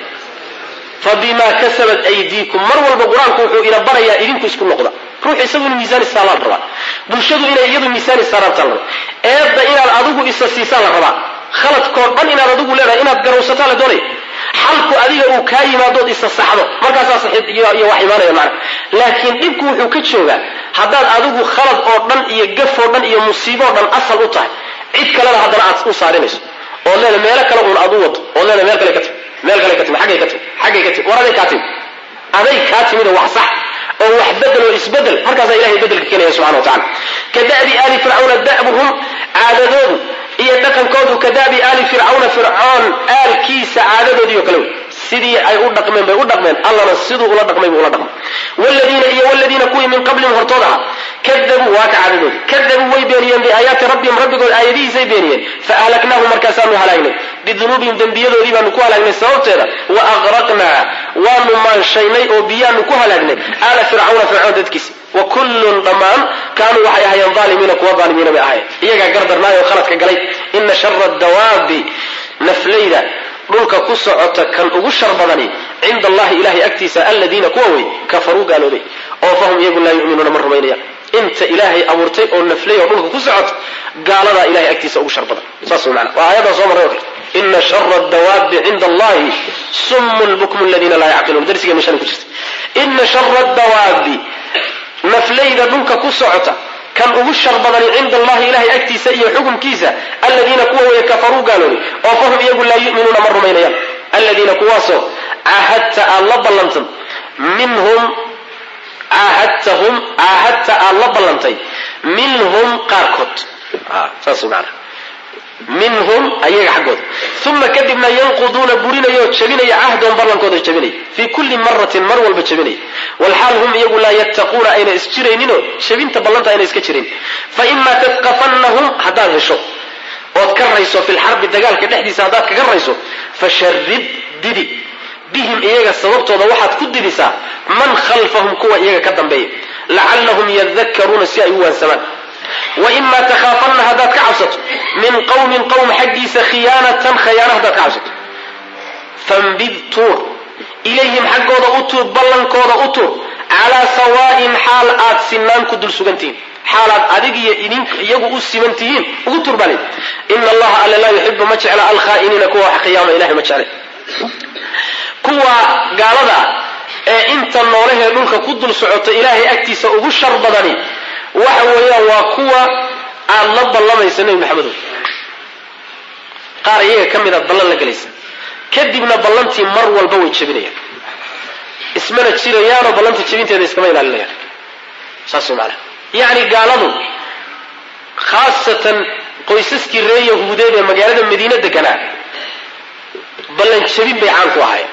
fabima kasabat aydiikum mar walba quraanku wuxuu ila barayaa idinku isku noqda ruux isagu miisaan salaam raba bulshadu inay iyadu miisaan salaam talaba eedda inaad adigu isa siisan la raba khaladkood dhan inaad adigu leedahay inaad garowsato la doonay xalku adiga uu ka yimaado isa saxdo markaas saxiib iyo wax iimaanaya macna laakiin dibku wuxuu ka joogaa hadaad adigu khalad oo dhan iyo gaf oo dhan iyo musiibo oo dhan asal u tahay cid kale hadana aad u saarinayso oo leena meel kale uu adu wado oo leena meel kale ka timi xagay ka timi waraday ka timi aday ka timi wax sax oo wax bedel oo isbedel markaas ilaahay bedelka keenaya subhanahu wa ta'ala kadaabi ali fir'auna da'buhum aadadoodu iyo dhaqankoodu kadaabi ali fir'auna fir'aun aalkiisa aadadoodu iyo kale sidii ay u dhaqmeen bay u dhaqmeen allana sidoo ula dhaqmay ula dhaqmay walladina kuwi min qablihim hortooda kadabu wa ka'adadu kadabu way beeniyeen bi ayati rabbihim rabbigood aayadihiisa beeniyeen fa ahlaknahu markaasanu halaagna bidunubihim dambiyadoodii baanu ku halaagnay sababteeda wa aghraqna wa man shaynay oo biyaanu ku halaagnay ala fir'auna dadkiisa wa kullun damaan kaanu waxay ahaayeen zaalimiina kuwa zaalimiina bay ahaayeen iyaga gardarnaayo khaladka galay inna sharra ad-dawabi naflayda dhulka ku socota kan ugu shar badani inda Allah ilaahi agtiisa alladina kuwa way kafaru gaalooday oo fahum iyagu la yu'minuuna marrumayna inta ilaahi abuurtay oo naflay oo dhulka ku socota gaalada ilaahi agtiisa ugu shar badan saas macna waa ayada soo maray inna sharra ad-dawabi inda Allah summul bukmul ladina la ya'qilun darsiga meeshan ku jirta inna sharra ad-dawabi naflayda dhulka ku socota kan ugu shar badan inda Allah ilaahi agtiisa iyo xukunkiisa alladina kuwa way kafaru gaalooday oo fahum iyagu la yu'minuuna marrumayna alladina kuwaaso ahadta alla ballantan minhum ahadta alla ballantay minhum qarqot saas macna minhum ayaga xagood thumma kadibna yanquduna burinayo jabinaya ahdon ballankooda jabinay fi kulli marratin mar walba jabinay wal hal hum yagu la yattaquna ayna isjireenino jabinta ballanta ayna iska jirin fa imma taqafannahum hadaa hesho oo ka rayso fil harbi dagaalka dhexdiisa hadaa ka rayso fasharrid didi bihim iyaga sababtooda waxaad ku didisaa man khalfahum kuwa iyaga ka dambeeya la'allahum yadhakkaruna si ay waansamaan وإما تخافن هذا كعبسط من قوم حقيس خيانة هذا كعبسط فانبذ تور إليهم حقوض أطور بلن كوض أطور على سواء حال آت سنان كدل سجنتين حالات أدق يجو السمنتين أطور بالي إن الله ألا لا يحب مجعل الخائنين كوا حقيام إله مجعله كوا قال ذا انت النوره يقولك كدل سعوت إلهي أكتس أبو الشر بدني وحويا وكوا الله بالله يسنى محمد قارئيه كم من الضلال لجلس كدبنا بلنتي مر والبوي تشبينيا اسمنا تشيريان وبلنتي تشبينتي هذا اسكمين على الله ساسو معنا يعني قالوا خاصة qoysaskii reer yahuudeed ee magaalada madiina deganaa ballan jabin bay caan ku ahaayeen.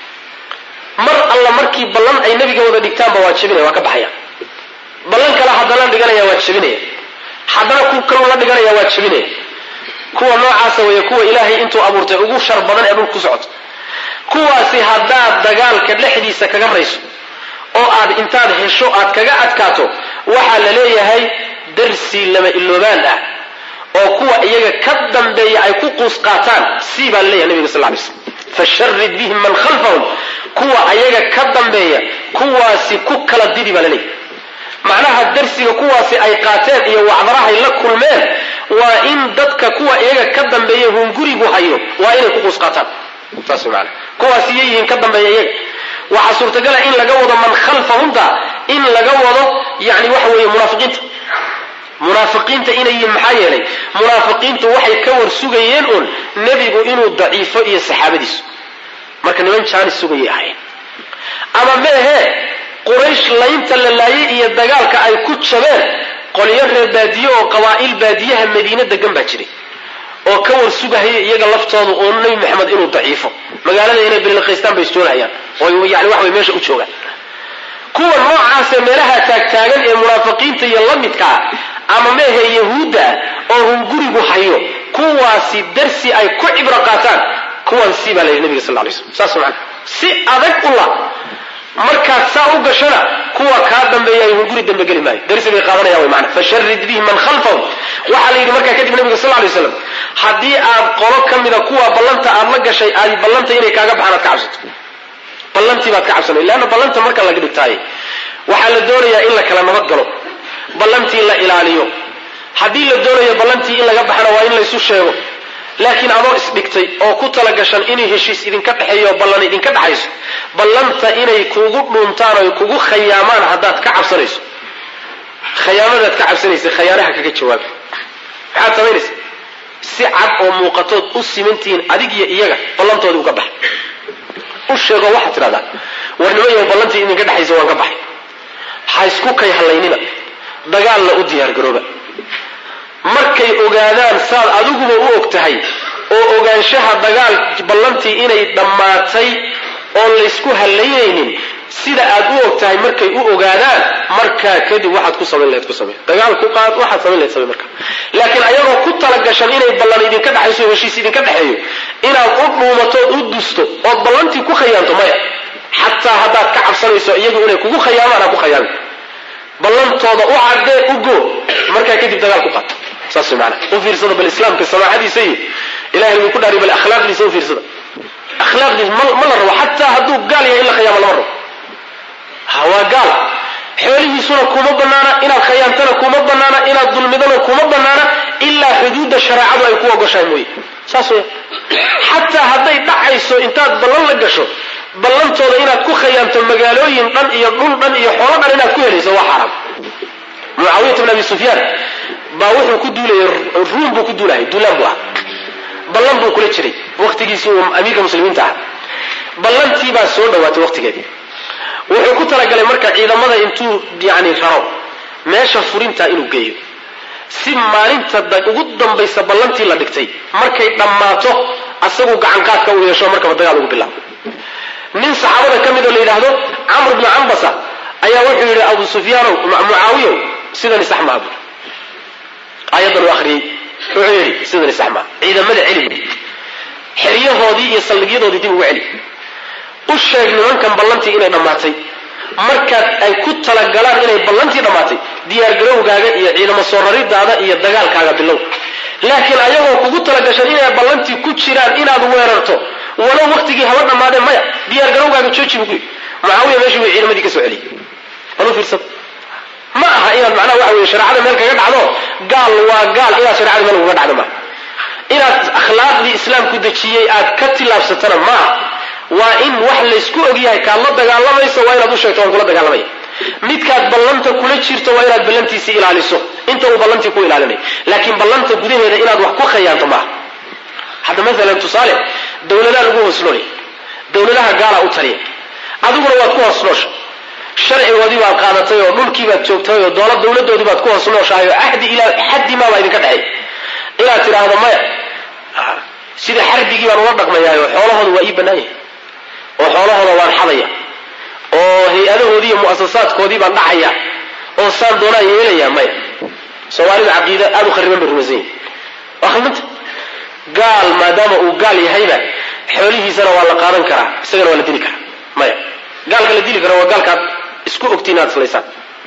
mar alla markii ballan ay nabiga wada dhigtaanba waa jabinaya, waa ka baxaya. ballan kale haddana dhiganaya waa jabinaya, haddana ku kaloo la dhiganaya waa jabinaya. kuwa noocaasa weeye kuwa ilaahay intuu abuurtay ugu shar badan ee dhulka ku socota. kuwaasi haddaad dagaalka dhexdiisa kaga rayso oo aad intaad hesho aad kaga adkaato, waxaa la leeyahay darsi lama iloobaan ah oo kuwa iyaga ka dambeeya ay ku quus qaataan. sii baa leeyahay nabiga sallallahu alayhi wasallam, fasharrid bihim man khalfahum, kuwa iyaga ka dambeeya kuwaasi ku kala didi baa leeyahay. macnaha darsiga kuwaasi ay qaateen iyo wacdarahay la kulmeen waa in dadka kuwa iyaga ka dambeeya hungurigu hayo waa inay ku quus qaataan. taas macna kuwaasi yihiin ka dambeeya iyaga. waxa suurtagal in laga wado man khalfahumta, in laga wado yani waxa weeye munaafiqiinta inay maxaa yeelay munaafiqiintu waxay ka war sugayeen un nabigu inuu daciifo iyo saxaabadiisu, marka niman jaan sugayay ahayn. ama mehe quraysh laynta la laayay iyo dagaalka ay ku jabeen qoliyo reer baadiye oo qabaa'il baadiyaha madiina degan baa jiray oo ka war sugayay iyaga laftooda oo nabi maxamed inuu daciifo, magaalada inay bililqaystaan bay istoonayaan oo yani wax way meesha u joogaan. kuwa noocaas meelaha taagtaagan ee munaafiqiinta iyo la midka ama mehe yahuuda oo hungurigu hayo, kuwaasi darsi ay ku cibro qaataan. kuwan si baa leeyahay nabiga sallallahu alayhi wasallam. saas macna si adag ullah markaad saa u gashana kuwa kaa dambeeya ay hunguri dambe geli maayo, darsi bay qaadanayaan way macna. fasharrid bihim man khalfahum, waxaa la yidhi markaa kadib nabiga sallallahu alayhi wasallam, haddii aad qolo ka mida kuwa ballanta aad la gashay aad ballanta inay kaaga baxaan aad ka cabsato, ballantii baad ka cabsanay. leanna ballanta marka laga dhigtaay waxaa la doonayaa in la kala nabad galo, ballantii la ilaaliyo. haddii la doonayo ballantii in laga baxana waa in laysu sheego. laakiin adoo isdhigtay oo ku talagashan inay heshiis idinka dhexeeyo ballan idinka dhaxayso, ballanta inay kugu dhuntaan oo kugu khayaamaan haddaad ka cabsanayso, khayaamadaad ka cabsanaysa khayaanaha kaga jawaab. maxaad samaynaysa? si cad oo muuqatood u simantihiin adig iyo iyaga ballantoodii uga bax. u sheego waxaad tidhahdaa warnimayo ballantii idinka dhexaysa waan ka baxay, ha isku kay halaynina, dagaalna u diyaargarooba. markay ogaadaan saad adiguba u og tahay oo ogaanshaha dagaal ballantii inay dhammaatay oo laysku halaynaynin sida aad u og tahay markay u ogaadaan, markaa kadib waxaad ku samayn lahayd ku samay, dagaal ku qaad, waxaad samayn lahayd samay markaa. laakiin ayagoo ku talagashan inay ballan idinka dhaxayso heshiis idinka dhexeeyo inaad u dhuumatood u dusto ood ballantii ku khayaanto maya. xataa haddaad ka cabsanayso iyagu inay kugu khayaamaan ha ku khayaamin, ballantooda u caddee u goo, markaa kadib dagaal ku qaato. saas macna u fiirsada bal islaamka samaaxadiisa iyo ilaahay uu ku dhaari bal akhlaaqdiisa u fiirsada. akhlaaqdiisa ma la rabo xataa hadduu gaal yahay in la khayaamo lama rabo. waa gaal, xoolihiisuna kuma banaana, inaad khayaantana kuma banaana, inaad dulmidana kuma banaana ilaa xuduudda shareecadu ay ku ogoshahay mooye. saas wey. xataa hadday dhacayso intaad ballan la gasho ballantooda inaad ku khayaanto magaalooyin dhan iyo dhul dhan iyo xoolo dhan inaad ku helayso waa xaraam. mucaawiyat ibn abi sufyaan baa wuxuu ku duulayay ruum buu ku duulayay, duulaan buu ah, ballan buu kula jiray waqtigiisii uu amiirka muslimiinta ah. ballantii baa soo dhawaatay waqtigeedii. wuxuu ku talagalay marka ciidamada intuu yani raro meesha furinta inuu geeyo, si maalinta ugu dambaysa ballantii la dhigtay markay dhammaato asagu gacan qaadka u yeesho markaba dagaal ugu bilaabo. nin saxaabada ka mid oo la yidhaahdo camr ibnu cambasa ayaa wuxuu yidhi abu sufyaanow mucaawiyow sidani sax maaha buu ayadan u akhriyey. wuxuu yidhi sidani sax maaha, ciidamada celi, xeryahoodii iyo saldhigyadoodii dib ugu celi, u sheeg nimankan ballantii inay dhammaatay, markaad ay ku talagalaan inay ballantii dhammaatay diyaargarowgaaga iyo ciidamo soo raridaada iyo dagaalkaaga bilow. laakiin ayagoo kugu talagashan inay ballantii ku jiraan inaad weerarto walow waqtigii haba dhammaadeen maya, diyaargarowgaaga jooji buu ku yidhi. mucaawiya meeshii buu ciidamadii ka soo celiyey. bal u fiirsad, ma aha inaad macnaha waxa weeye shareecada meel kaga dhacdo, gaal waa gaal, inaad shareecada meel uga dhacdo maaha. inaad akhlaaqdii islaamku dejiyey aad ka tilaabsatana maaha. waa in wax laysku ogyahay kaad la dagaalamayso waa inaad u sheegto waan kula dagaalamaya. midkaad ballanta kula jirto waa inaad ballantiisii ilaaliso inta uu ballantii ku ilaalinay. laakiin ballanta gudaheeda inaad wax ku khayaanto maaha. hadda maalan tusaale dawladaha lagu hoosnoolay, dawladaha gaala u taliya, adiguna waad ku hoosnoosha, sharcigoodii baad qaadatay oo dhulkii baad joogtay oo dawladoodii baad ku hoosnooshahay oo ahdi ilaa xaddi maabaa idinka dhexeey. inaad tidhaahdo maya sida xarbigii baan ula dhaqmayaa oo xoolahooda waa ii bannaan yahay oo xoolahooda waan xadaya oo hay-adahoodii iyo mu'asasaadkoodii baan dhacaya oo saan doonaa yeelaya maya soomaalida caqiida aad u khariban bay rumaysan yihin waa khaldanta gaal maadaama uu gaal yahayba xoolihiisana waa la qaadan karaa isagana waa la dili karaa maya gaalka la dili kara waa gaalkaad isku ogtiin aad islaysaan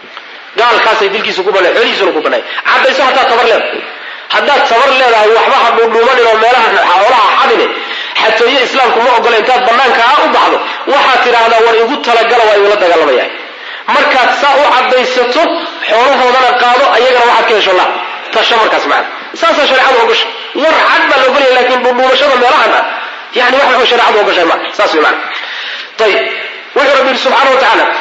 gaalkaasay dilkiisa ku banay xoolihiisuna ku banay caddayso hataa tabar leedahay haddaad tabar leedahay waxba ha dhuudhuumanin oo meelaha xoolaha xadine xatooye islaamku ma ogola intaad bannaanka u baxdo waxaad tidhaahdaa war igu talagala waa igula dagaalamayahay markaad saa u caddaysato xoolahoodana qaado ayagana waxaad ka hesho la tasho markaas macana saasaa shareecadu ogosha war cad baa la ogolaya laakiin dhuudhuumashada meelahan ah yani wax waxay shareecadu ogoshay ma saas wey macana ayib wuxuu rabbi yidhi subxaana wa tacaala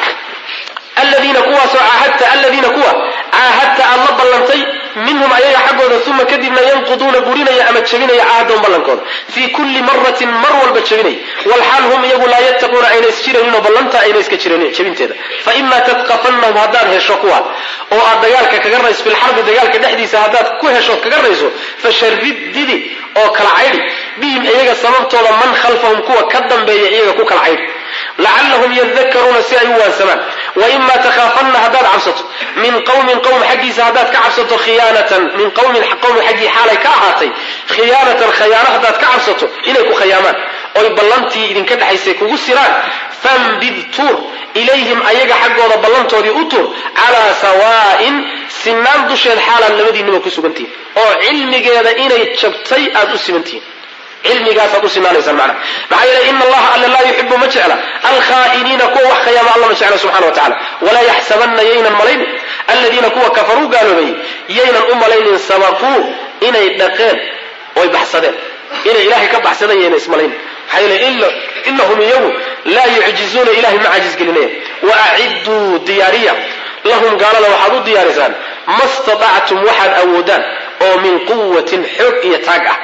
aladiina kuwaasoo aladiina kuwa caahadta aad la ballantay minhum ayaga xaggooda uma kadibna yanquduuna burinaya ama jebinaya caahadahum ballankooda fii kulli maratin mar walba jebinaya walxaal hum iyagu laa yattaquuna ayna isjiraninoo ballanta ayna iska jiranin jebinteeda faima tadqafannahum haddaad hesho kuwa oo aad dagaalka kaga rayso filxarbi dagaalka dhexdiisa haddaad ku heshood kaga rayso fasharid didi oo kala caydhi bihim iyaga sababtooda man khalfahum kuwa ka dambeeya iyaga ku kala caydhi lacallahum yadakaruuna si ay u waansamaan waima takhaafanna haddaad cabsato min qawmin qowm xaggiisa haddaad ka cabsato khiyaanatan min qawmin qowmi xaggii xaalay ka ahaatay khiyaanatan khayaano haddaad ka cabsato inay ku khayaamaan oy ballantii idinka dhexaysay kugu siraan fambid tuur ilayhim ayaga xaggooda ballantoodii u tuur calaa sawaa'in sinaan dusheed xaalaad labadiinniba ku sugantihin oo cilmigeeda inay jabtay aad u simantihiin cilmigaasaad u sinaanaysaan macna maxaa yeelay ina allaha alla laa yuxibu ma jecla alkhaa'iniina kuwa wax khayaama alla ma jecla subxana wa tacala walaa yaxsabanna yaynan malaynin aladiina kuwa kafaruu gaaloobayey yaynan u malaynin sabaquu inay dhaqeen oy baxsadeen inay ilaahay ka baxsadeen yayna ismalaynin maxaa yeelay inahum iyagu laa yucjizuuna ilahay ma caajisgelinaya wa acidduu diyaariya lahum gaalada waxaad u diyaarisaan ma statactum waxaad awoodaan oo min quwatin xoog iyo taag ah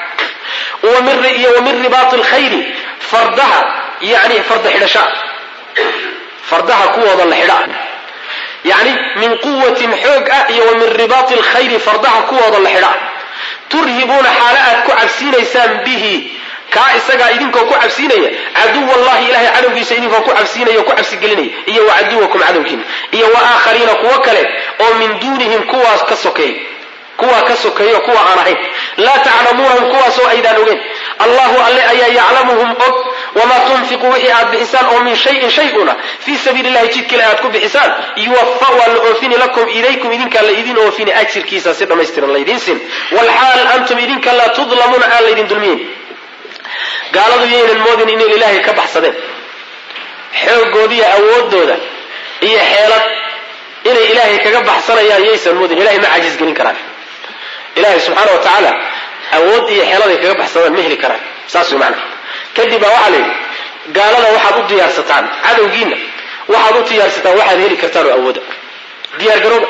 ومن رباط الخير فردها يعني فرد حدشاء فردها قوة الحداء يعني من قوة حوق ومن رباط الخير فردها قوة الحداء ترهبون حالات كعبسين يسام به كائسا إذنكم كعبسين عدو الله إلهي عدو سيدنكم كعبسين وكعبس قلني إيا وعدوكم عدوكين إيا وآخرين كوكلة ومن دونهم كواس كسوكي kuwa ka sokeeyo kuwa aan ahayn laa taclamuunahum kuwaasoo aydaan ogeyn allahu alle ayaa yaclamuhum og wamaa tunfiquu wixii aad bixisaan oo min shayin shay-una fii sabiili illahi jidkale aad ku bixisaan yuwafa waa la oofini lakum ilaykum idinkaa la idin oofini ajirkiisa si dhammaystiran laydin sin walxaal antum idinka laa tudlamuuna aan laydin dulmiyin gaaladu yaynan moodin inay ilaahay ka baxsadeen xoogoodiiyo awoodooda iyo xeelad inay ilaahay kaga baxsanayaan yaysan moodin ilahay ma cajiis gelin karaan ilaahay subxaana wa tacaala awood iyo xeeladay kaga baxsadaan ma heli karaan saas way macna kadib baa waxaa la yidhi gaalada waxaad u diyaarsataan cadowgiina waxaad u diyaarsataan waxaad heli kartaan oo awooda diyaargarooba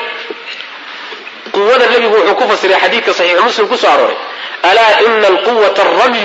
quwada nebigu wuxuu ku fasiray xadiidka saxiix muslim ku soo arooray alaa ina alquwata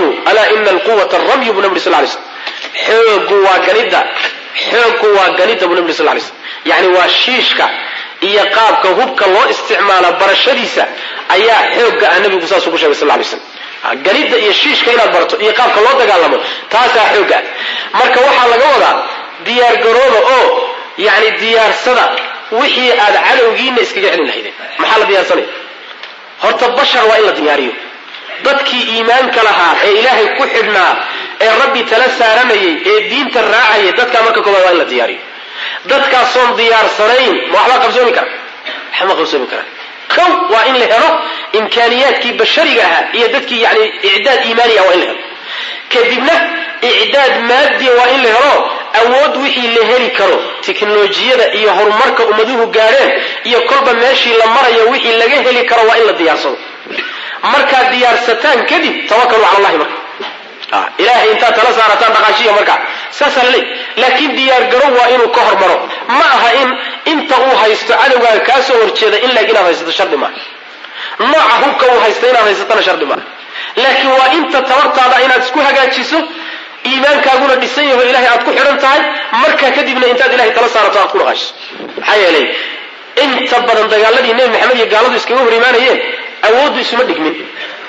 aramyu buu nabi sal lay slam xoogu waa ganidda buu nabi sal lay slam yani waa shiishka iyo qaabka hubka loo isticmaala barashadiisa ayaa xoogga ah nabigu saasuu ku sheegay sal lay slam ganidda iyo shiishka inaad barato iyo qaabka loo dagaalamo taasaa xoogga ah marka waxaa laga wadaa diyaargarooba oo yani diyaarsada wixii aad cadowgiina iskaga celin lahaydeen maxaa la diyaarsanaya horta bashar waa in la diyaariyo dadkii iimaanka lahaa ee ilaahay ku xidhnaa ee rabbi tala saaranayay ee diinta raacayay dadkaa marka koobaad waa in la diyaariyo dadkaasoon diyaarsanayn ma waxbaa qabsoomi kara waxma qabsoomi karaan kow waa in la helo imkaaniyaadkii bashariga ahaa iyo dadkii yani icdaad iimaani ah waa in la helo kadibna icdaad maadiya waa in la helo awood wixii la heli karo tiknolojiyada iyo horumarka ummaduhu gaadheen iyo kolba meeshii la marayo wixii laga heli karo waa in la diyaarsado markaad diyaarsataan kadib tawakaluu cala allahi marka ilaahay intaad tala saarataan dhaqaashiya markaa saasaa la leey laakiin diyaargarow waa inuu ka hormaro ma aha in inta uu haysto cadowgaaga kaa soo horjeeda in laeg inaad haysato shardi maaha nooca hubka uu haysta inaad haysatana shardi maaha laakiin waa inta tabartaada inaad isku hagaajiso iimaankaaguna dhisan yaho ilahay aad ku xidhan tahay markaa kadibna intaad ilahay tala saarato aad ku dhaqaashiso maxaa yeelay inta badan dagaaladii nebi maxamed iyo gaaladu iskaga hor imaanayeen awooddu isuma dhigmin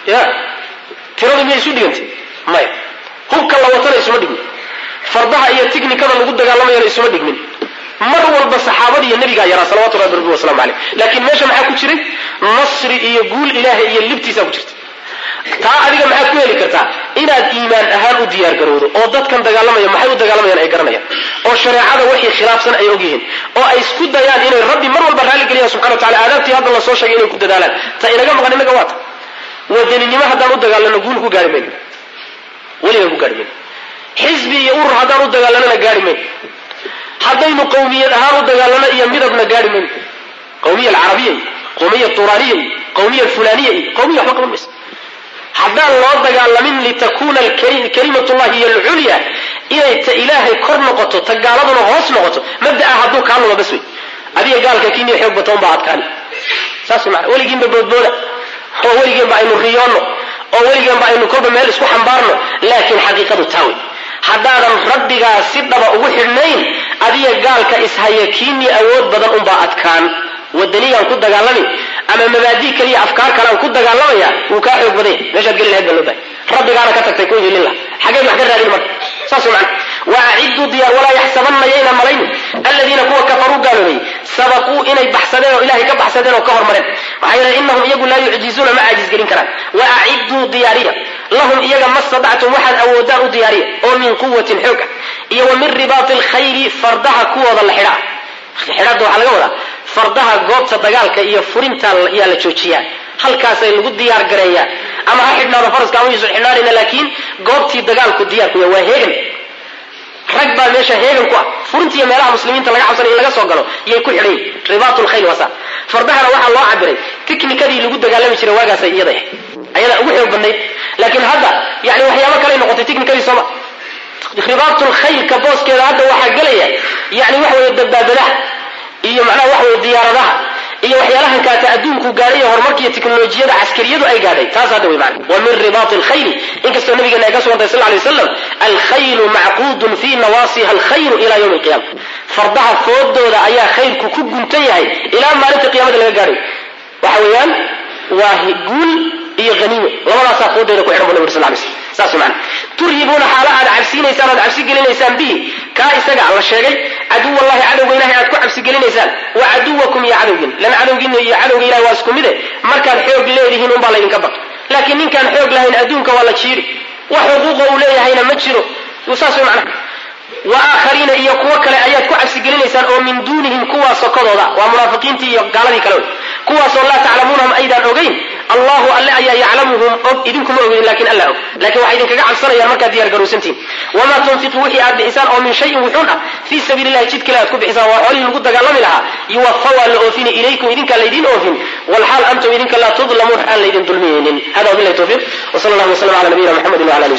ya tiradu miyay isu dhigantay maya hubka la watana isuma dhigmin fardaha iyo tiknikada lagu dagaalamayana isuma dhigmin mar walba saxaabada iyo nabiga yaraa salawaatu rabbi wa sallam alayhi laakiin meesha maxaa ku jiray nasri iyo guul ilaahay iyo libtiisa ku jirta taa adiga maxaa ku heli kartaa inaad iimaan ahaan u diyaar garowdo oo dadkan dagaalamaya maxay u dagaalamayaan ay garanayaan oo shareecada wixii khilaafsan ay ogyihiin oo ay isku dayaan inay rabbi mar walba raali geliyaan subxana wa taala aadaabtii hadda la soo sheegay inay ku dadaalaan ta inaga maqan inaga waata wadaninimo haddaan u dagaalano guul ku gaari mayno weligaan ku gaari mayno xisbi iyo urur haddaan u dagaalanana gaari mayno haddaynu qawmiyad ahaan u dagaalano iyo midabna gaari mayno qawmiya alcarabiya qawmiya turaniya qawmiya fulaniya qawmiya waxba qaban maysa haddaan loo dagaalamin litakuna kalimatullahi hiya alculya inay ta ilaahay kor noqoto ta gaaladuna hoos noqoto mabda'a hadduu kaa lumo bas wey adiga gaalka kiiniya xoog batoon baa adkaani saas macna weligiinba boodbooda oo weligeenba aynu riyoonno oo weligeenba aynu kolba meel isku xambaarno laakiin xaqiiqadu taa wey haddaadan rabbigaa si dhaba ugu xidhnayn adiga gaalka ishaya kiinii awood badan unbaa adkaan wadanigaan ku dagaalami ama mabaadii kaliya afkaar kalean ku dagaalamaya wuu kaa xoog badanya meeshaad geli lahayd baa loo bahay rabbigaana ka tagtay ku hilin laha xageed wax ka raadin marka saas macna waaciduu diyaar walaa yaxsabanna yayna malaynin aladiina kuwa kafaruu gaaloobay sabaquu inay baxsadeen oo ilahay ka baxsadeen oo ka hormareen maxaa yeelay innahum iyagu laa yucjizuuna ma caajis gelin karaan waaciduu diyaariya lahum iyaga ma stadactum waxaad awoodaan u diyaariya oo min quwatin xoog ah iyo wa min ribaati alkhayri fardaha kuwooda la xidhaa xidhada waxaa laga wadaa fardaha goobta dagaalka iyo furinta yaa la joojiyaa halkaasay lagu diyaar gareeyaa ama ha xidhnaado faraska ama yuusan xidhnaanina laakiin goobtii dagaalku diyaarku yahay waa heegan rag baa meesha heegan ku ah furintiiyo meelaha muslimiinta laga cabsanay in laga soo galo yay ku xidhan yihin ribaatul khayl wasa fardahana waxaa loo cabiray tiknikadii lagu dagaalami jiray waagaasay iyada ayada ugu xoog badnayd laakiin hadda yani waxyaabo kale noqotay tiknikadii sooma ribaatul khaylka booskeeda hadda waxaa gelaya yani waxa weeye dabaabadaha iyo macnaha waxa weeye diyaaradaha iyo waxyaalahan kaata adduunku gaadhay horumarkiiyo teknolojiyada caskariyadu ay gaadhay taas hadda way macna wa min ribaati alkhayl inkastoo nabigeena ay ka sugantay sal alay wasalam alkhaylu macquudun fii nawaasiha alkhayru ilaa yawmi alqiyama fardaha foodooda ayaa khayrku ku guntan yahay ilaa maalinta qiyamada laga gaadhay waxa weeyaan waa guul iyo haniimo labadaasaa foodooda ku xidhan bu nabi sal alay slam saas macna turhibuuna xaala aad cabsiinaysaan oad cabsi gelinaysaan bihi kaa isaga la sheegay caduw allahi cadowga ilahay aad ku cabsi gelinaysaan wa caduwakum iyo cadowgiin lan cadowgiina iyo cadowga ilahi waa isku mide markaad xoog leedihiin unbaa laydinka baq laakiin ninkaan xoog lahayn adduunka waa la jiiri wax xuquuqa uu leeyahayna ma jiro saas way macnaha wa aakhariina iyo kuwo kale ayaad ku cabsi gelinaysaan oo min duunihim kuwaa sokodooda waa munaafiqiintii iyo gaaladii kale wey kuwaasoo laa taclamuunahum aydaan ogeyn allahu alle ayaa yaclamuhum og idinkuma ogin lakin alla og lakin waxay idinkaga cabsanayaan markaad diyaar garowsantihin wamaa tunfiqu wixii aad bixisaan oo min shayin wuxuun ah fii sabiili llahi jid kale aad ku bixisaan waa xoolihii lagu dagaalami lahaa yuwafa waa la oofini ilaykum idinkaa laydin oofin walxaal antum idinka laa tudlamuun aan laydin dulmiyeynin hada wabillahi tawfiiq wsala allahu waslam ala nabiyina muxamedin wala alihi